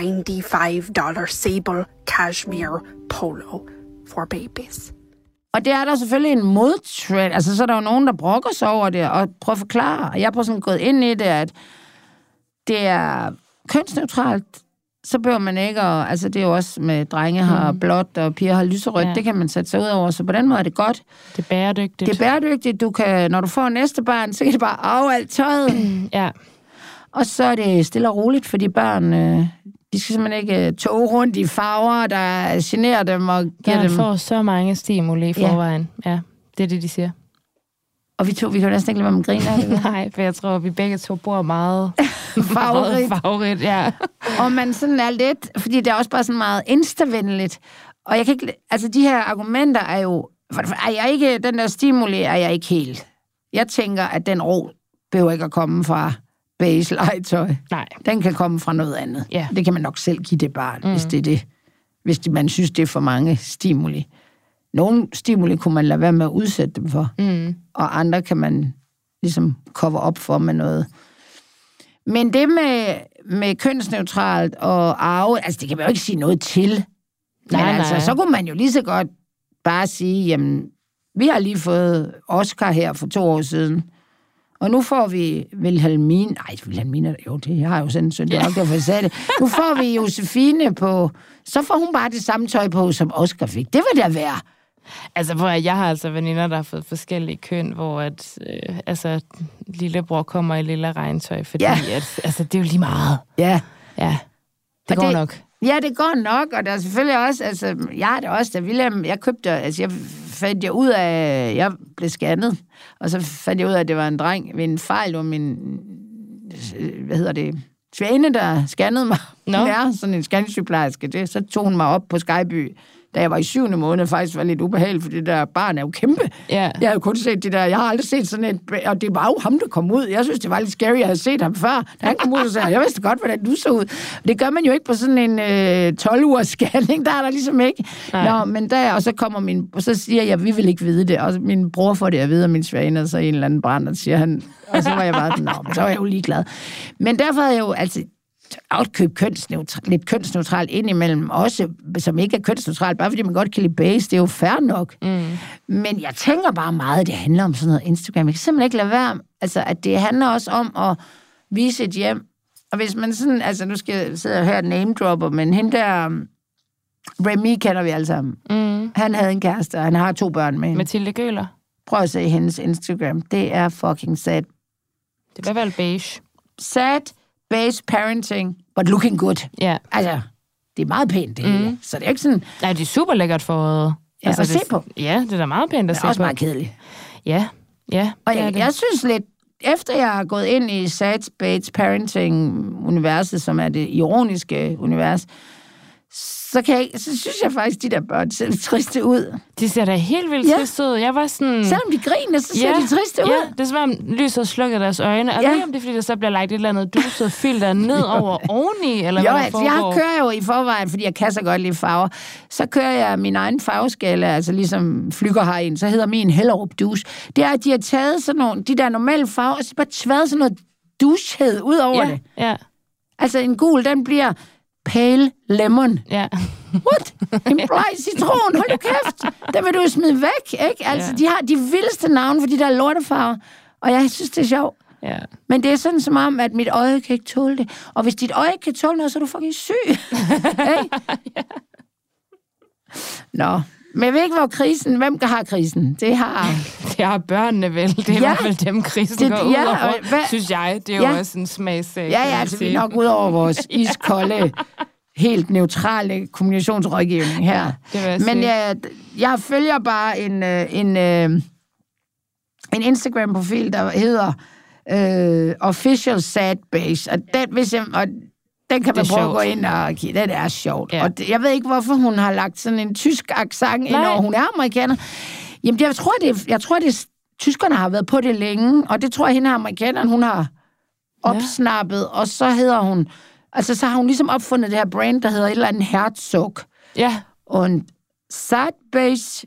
$95 sable cashmere polo for babies. Og det er der selvfølgelig en modtrend. Altså, så er der jo nogen, der brokker sig over det, og prøver at forklare. Og jeg har sådan gået ind i det, at det er kønsneutralt. Så behøver man ikke, altså det er jo også med drenge har blåt, og piger har lyserødt, det kan man sætte sig ud over, så på den måde er det godt. Det er bæredygtigt. Det er bæredygtigt, når du får næste barn, så kan det bare af alt tøjet. Ja. Og så er det stille og roligt, fordi børn, de skal simpelthen ikke toge rundt i farver, der generer dem og giver dem. Får så mange stimuli i forvejen. Ja, det er det, de siger. Og vi kan jo næsten ikke lade være med grine af det. Nej, for jeg tror, vi begge to bor meget favorit, ja. Og man sådan er lidt, fordi det er også bare sådan meget instavenligt. Og jeg kan ikke, altså de her argumenter er jo, den der stimuli er jeg ikke helt. Jeg tænker, at den ro behøver ikke at komme fra beige legetøj. Nej. Den kan komme fra noget andet. Ja. Det kan man nok selv give det barn, hvis det er det. Hvis man synes, det er for mange stimuli. Nogle stimuli kunne man lade være med at udsætte dem for, og andre kan man ligesom cover op for med noget. Men det med kønsneutralt og arve, altså det kan man jo ikke sige noget til. Nej. Altså, så kunne man jo lige så godt bare sige, jamen, vi har lige fået Oscar her for 2 år siden, og nu får vi Wilhelmine, jeg har jo sendt en søn, det er nok derfor, jeg sagde det. Nu får vi Josefine på, så får hun bare det samme tøj på, som Oscar fik. Det vil da være. Altså, jeg har altså veninder, der har fået forskellige køn, hvor lillebror kommer i lille regntøj, fordi det er jo lige meget. Ja. Ja, det går nok. Ja, det går nok, og der er selvfølgelig også, altså, jeg har det også, da William, jeg fandt ud af, jeg blev scannet, og så fandt jeg ud af, at det var en dreng ved en fejl, hvor min, svane, der scannede mig. Hun er sådan en scanningssygeplejerske, så tog hun mig op på Skyby, da jeg var i 7. måned, faktisk var lidt ubehageligt, for det der barn er jo kæmpe. Yeah. Jeg har jo kun set det der, jeg har aldrig set sådan et, og det var jo ham, der kom ud. Jeg synes, det var lidt scary, jeg havde set ham før. Da han kom ud og sagde, jeg vidste godt, hvordan du så ud. Det gør man jo ikke på sådan en 12-ugers scanning, der er der ligesom ikke. Nå, men og så kommer og så siger jeg, vi vil ikke vide det, og min bror får det at vide, og min svane, og så en eller anden brænder, siger han, og så var jeg bare men så var jeg jo ligeglad. Men derfor havde jeg jo, altså, købe lidt kønsneutralt indimellem, også som ikke er kønsneutralt, bare fordi man godt kan lide beige, det er jo fair nok. Men jeg tænker bare meget, det handler om sådan noget Instagram. Jeg kan simpelthen ikke lade være, altså at det handler også om at vise et hjem. Og hvis man sådan, altså nu skal jeg sidde her name-dropper, men hende der, Remy kender vi alle sammen. Han havde en kæreste, og han har 2 børn med hende. Mathilde Gøler. Prøv at se hendes Instagram. Det er fucking sad. Det var vel beige. Sad, beige parenting, but looking good. Ja. Altså, det er meget pænt, det hele. Så det er ikke sådan... Nej, det er super lækkert for... Ja, altså, at se på. Ja, det er da meget pænt at se på. Det er også meget kedeligt. Ja. Og jeg synes lidt, efter jeg har gået ind i sad, beige parenting-universet, som er det ironiske univers, så synes jeg faktisk, de der børn ser lidt triste ud. De ser da helt vildt triste ud. Jeg var sådan... Selvom de griner, så ser de triste ud. Ja, det er som om lyset slukker deres øjne. Og det om det er, fordi der så bliver lagt et eller andet duset filter ned over oveni, eller hvad der foregår. Jeg kører jo i forvejen, fordi jeg kan så godt lide farver. Så kører jeg min egen farveskala, altså ligesom Flygger har en, så hedder min Hellerup Douche. Det er, at de har taget sådan nogle, de der normale farver, og så bare tværet sådan noget douchehed ud over det. Ja. Altså en gul, den bliver... Pale lemon. Ja. What? En bleg citron, hold du kæft. Den vil du jo smide væk, ikke? Altså, de har de vildeste navne for de der lortefarver. Og jeg synes, det er sjovt. Ja. Men det er sådan som om, at mit øje kan ikke tåle det. Og hvis dit øje ikke kan tåle noget, så er du fucking syg. Hey? Nå. Men jeg ved ikke, hvem har krisen? Det har børnene vel. Det er i hvert fald dem, krisen går ud over, synes jeg. Det er jo også en smagsag. Ja, altså vi er nok ud over vores iskolde, helt neutrale kommunikationsrådgivning her. Men jeg følger bare en Instagram-profil, der hedder Official Sad Beige. Og den kan man prøve at gå ind og kigge. Det er sjovt. Ja. Og jeg ved ikke, hvorfor hun har lagt sådan en tysk accent ind over. Hun er amerikaner. Jamen, jeg tror, det tyskerne har været på det længe, og det tror jeg, hende amerikaneren, hun har opsnappet, og så hedder hun... Altså, så har hun ligesom opfundet det her brand, der hedder et eller andet Herzog. Ja. Og sad beige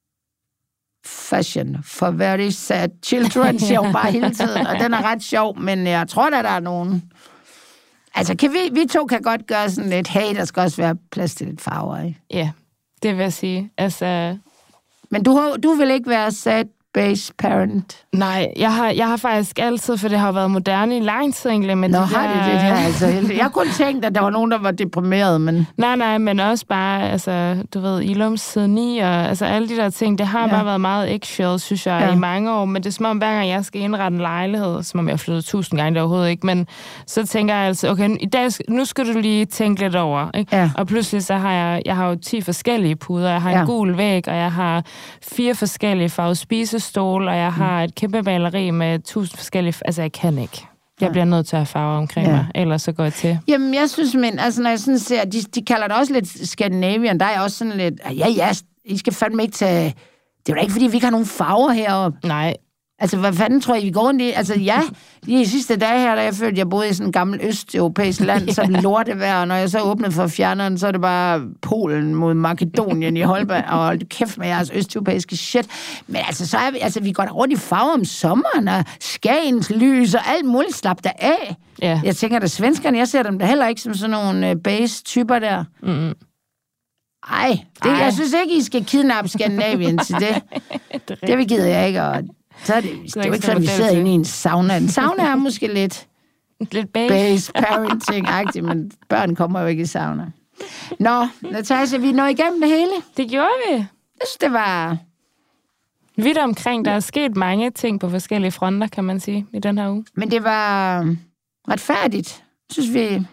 fashion for very sad children, siger hun bare hele tiden. Og den er ret sjov, men jeg tror, der er nogen... Altså, vi to kan godt gøre sådan lidt, hey, der skal også være plads til lidt farver, ikke? Ja, det vil jeg sige. Altså... Men du vil ikke være sad beige parent? Nej, jeg har faktisk altid, for det har været moderne i lang tid egentlig. Men har det her altså heldigt. Jeg kunne tænkt, at der var nogen, der var deprimeret, men... Nej, men også bare, altså, du ved, Ilums side 9, og altså alle de der ting, det har bare været meget eggshell, synes jeg, i mange år. Men det er som om, hver gang jeg skal indrette en lejlighed, som om jeg har flyttet 1000 gange, det overhovedet ikke, men så tænker jeg altså, okay, i dag, nu skal du lige tænke lidt over, ikke? Ja. Og pludselig så har jeg har jo 10 forskellige puder, jeg har en gul væg, og jeg har 4 forskellige farvede spisestol, og jeg har et kæmpe maleri med 1000 forskellige... Altså, jeg kan ikke. Jeg bliver nødt til at have farver omkring mig, ellers så går jeg til. Jamen, jeg synes, men altså, når jeg sådan ser... De kalder det også lidt Scandinavian. Der er også sådan lidt... Ja, I skal fandme ikke tage... Det er jo ikke, fordi vi ikke har nogen farver heroppe. Nej. Altså, hvad fanden tror I, vi går rundt i? Altså, de sidste dage her, da jeg følte, at jeg boede i sådan en gammel østeuropæisk land, så lortevejr, og når jeg så åbnede for fjerneren, så er det bare Polen mod Makedonien i Holberg, og hold kæft med jeres østeuropæiske shit. Men altså, så er vi, vi går da rundt i farver om sommeren, og Skagens lys, og alt muligt, slap der af. Ja. Jeg tænker, at svenskerne, jeg ser dem da heller ikke som sådan nogle base-typer der. Mm. Ej, jeg synes ikke, I skal kidnappe Skandinavien til det. Det gider jeg ikke, og så er det er jo ikke sådan, vi sidder inde i en sauna. En sauna er måske lidt base parenting-agtigt, men børn kommer jo ikke i sauna. Nå, Natasha, vi når igennem det hele. Det gjorde vi. Jeg synes, det var... Vidt omkring, der er sket mange ting på forskellige fronter, kan man sige, i den her uge. Men det var retfærdigt. Jeg synes, vi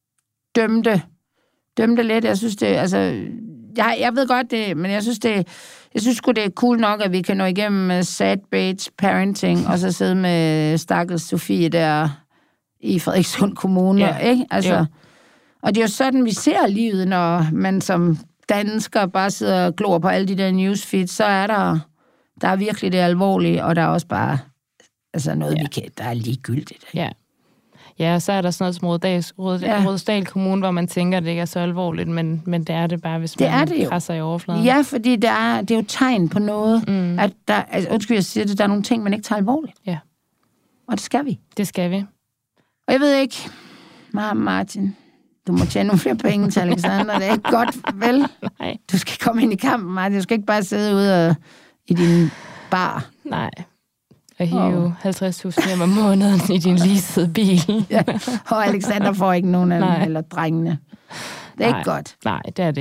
dømte lidt. Jeg synes, det... Altså, jeg ved godt det, men jeg synes sgu, det er cool nok, at vi kan nå igennem sad beige parenting, og så sidde med stakkels Sofie der i Frederikssund Kommune, ikke? Altså, og det er jo sådan, vi ser livet, når man som dansker bare sidder og glor på alle de der newsfeeds, så er der er virkelig det alvorlige, og der er også bare noget, der er ligegyldigt. Ikke? Ja. Ja, så er der sådan noget som Rudersdal Kommune, hvor man tænker, at det ikke er så alvorligt, men det er det bare, hvis man presser i overfladen. Ja, fordi det er jo tegn på noget, at der, undskyld, jeg siger det, der er nogle ting, man ikke tager alvorligt. Ja. Og det skal vi. Det skal vi. Og jeg ved ikke, Martin, du må tjene nogle flere penge til Alexander, det er ikke godt, vel? Nej. Du skal komme ind i kampen, Martin, du skal ikke bare sidde ude i din bar. Nej. Og hive 50.000 hjem om måneden i din leasede bil. Og Alexander får ikke nogen af dem, eller drengene. Det er ikke godt. Nej, det er det ikke.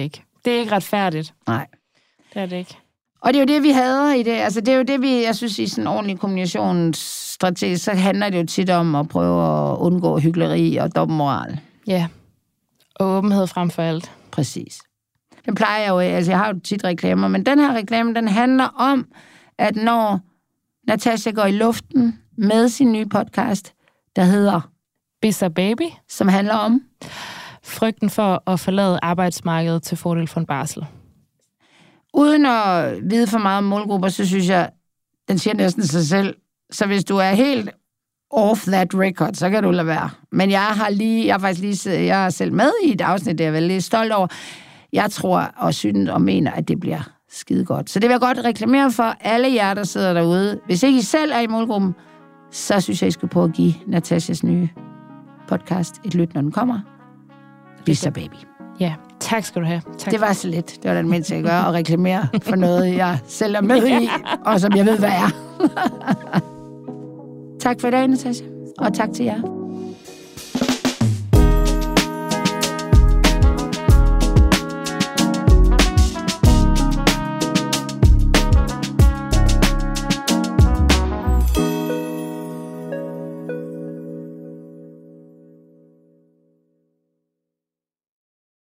Det er ikke retfærdigt. Nej. Det er det ikke. Og det er jo det, vi hader i det. Altså, det er jo det, jeg synes, i sådan en ordentlig kommunikationsstrategi, så handler det jo tit om at prøve at undgå hykleri og dobbeltmoral. Ja. Og åbenhed frem for alt. Præcis. Den plejer jeg jo, altså jeg har jo tit reklamer, men den her reklame, den handler om, at når Natasha går i luften med sin nye podcast, der hedder Bizzer Baby, som handler om frygten for at forlade arbejdsmarkedet til fordel for en barsel. Uden at vide for meget om målgrupper, så synes jeg, den siger næsten sig selv. Så hvis du er helt off that record, så kan du lade være. Men jeg er selv med i et afsnit, det er jeg vel lidt stolt over. Jeg tror og synes og mener, at det bliver skide godt. Så det vil jeg godt reklamere for alle jer, der sidder derude. Hvis ikke I selv er i målgruppen, så synes jeg, I skal prøve at give Natashas nye podcast et lyt, når den kommer. Bizzer Baby. Ja, tak skal du have. Tak. Det var så lidt. Det var den mindste, jeg gør, at reklamere for noget, jeg selv er med i, og som jeg ved, hvad er. Tak for i dag, Natasha. Og tak til jer.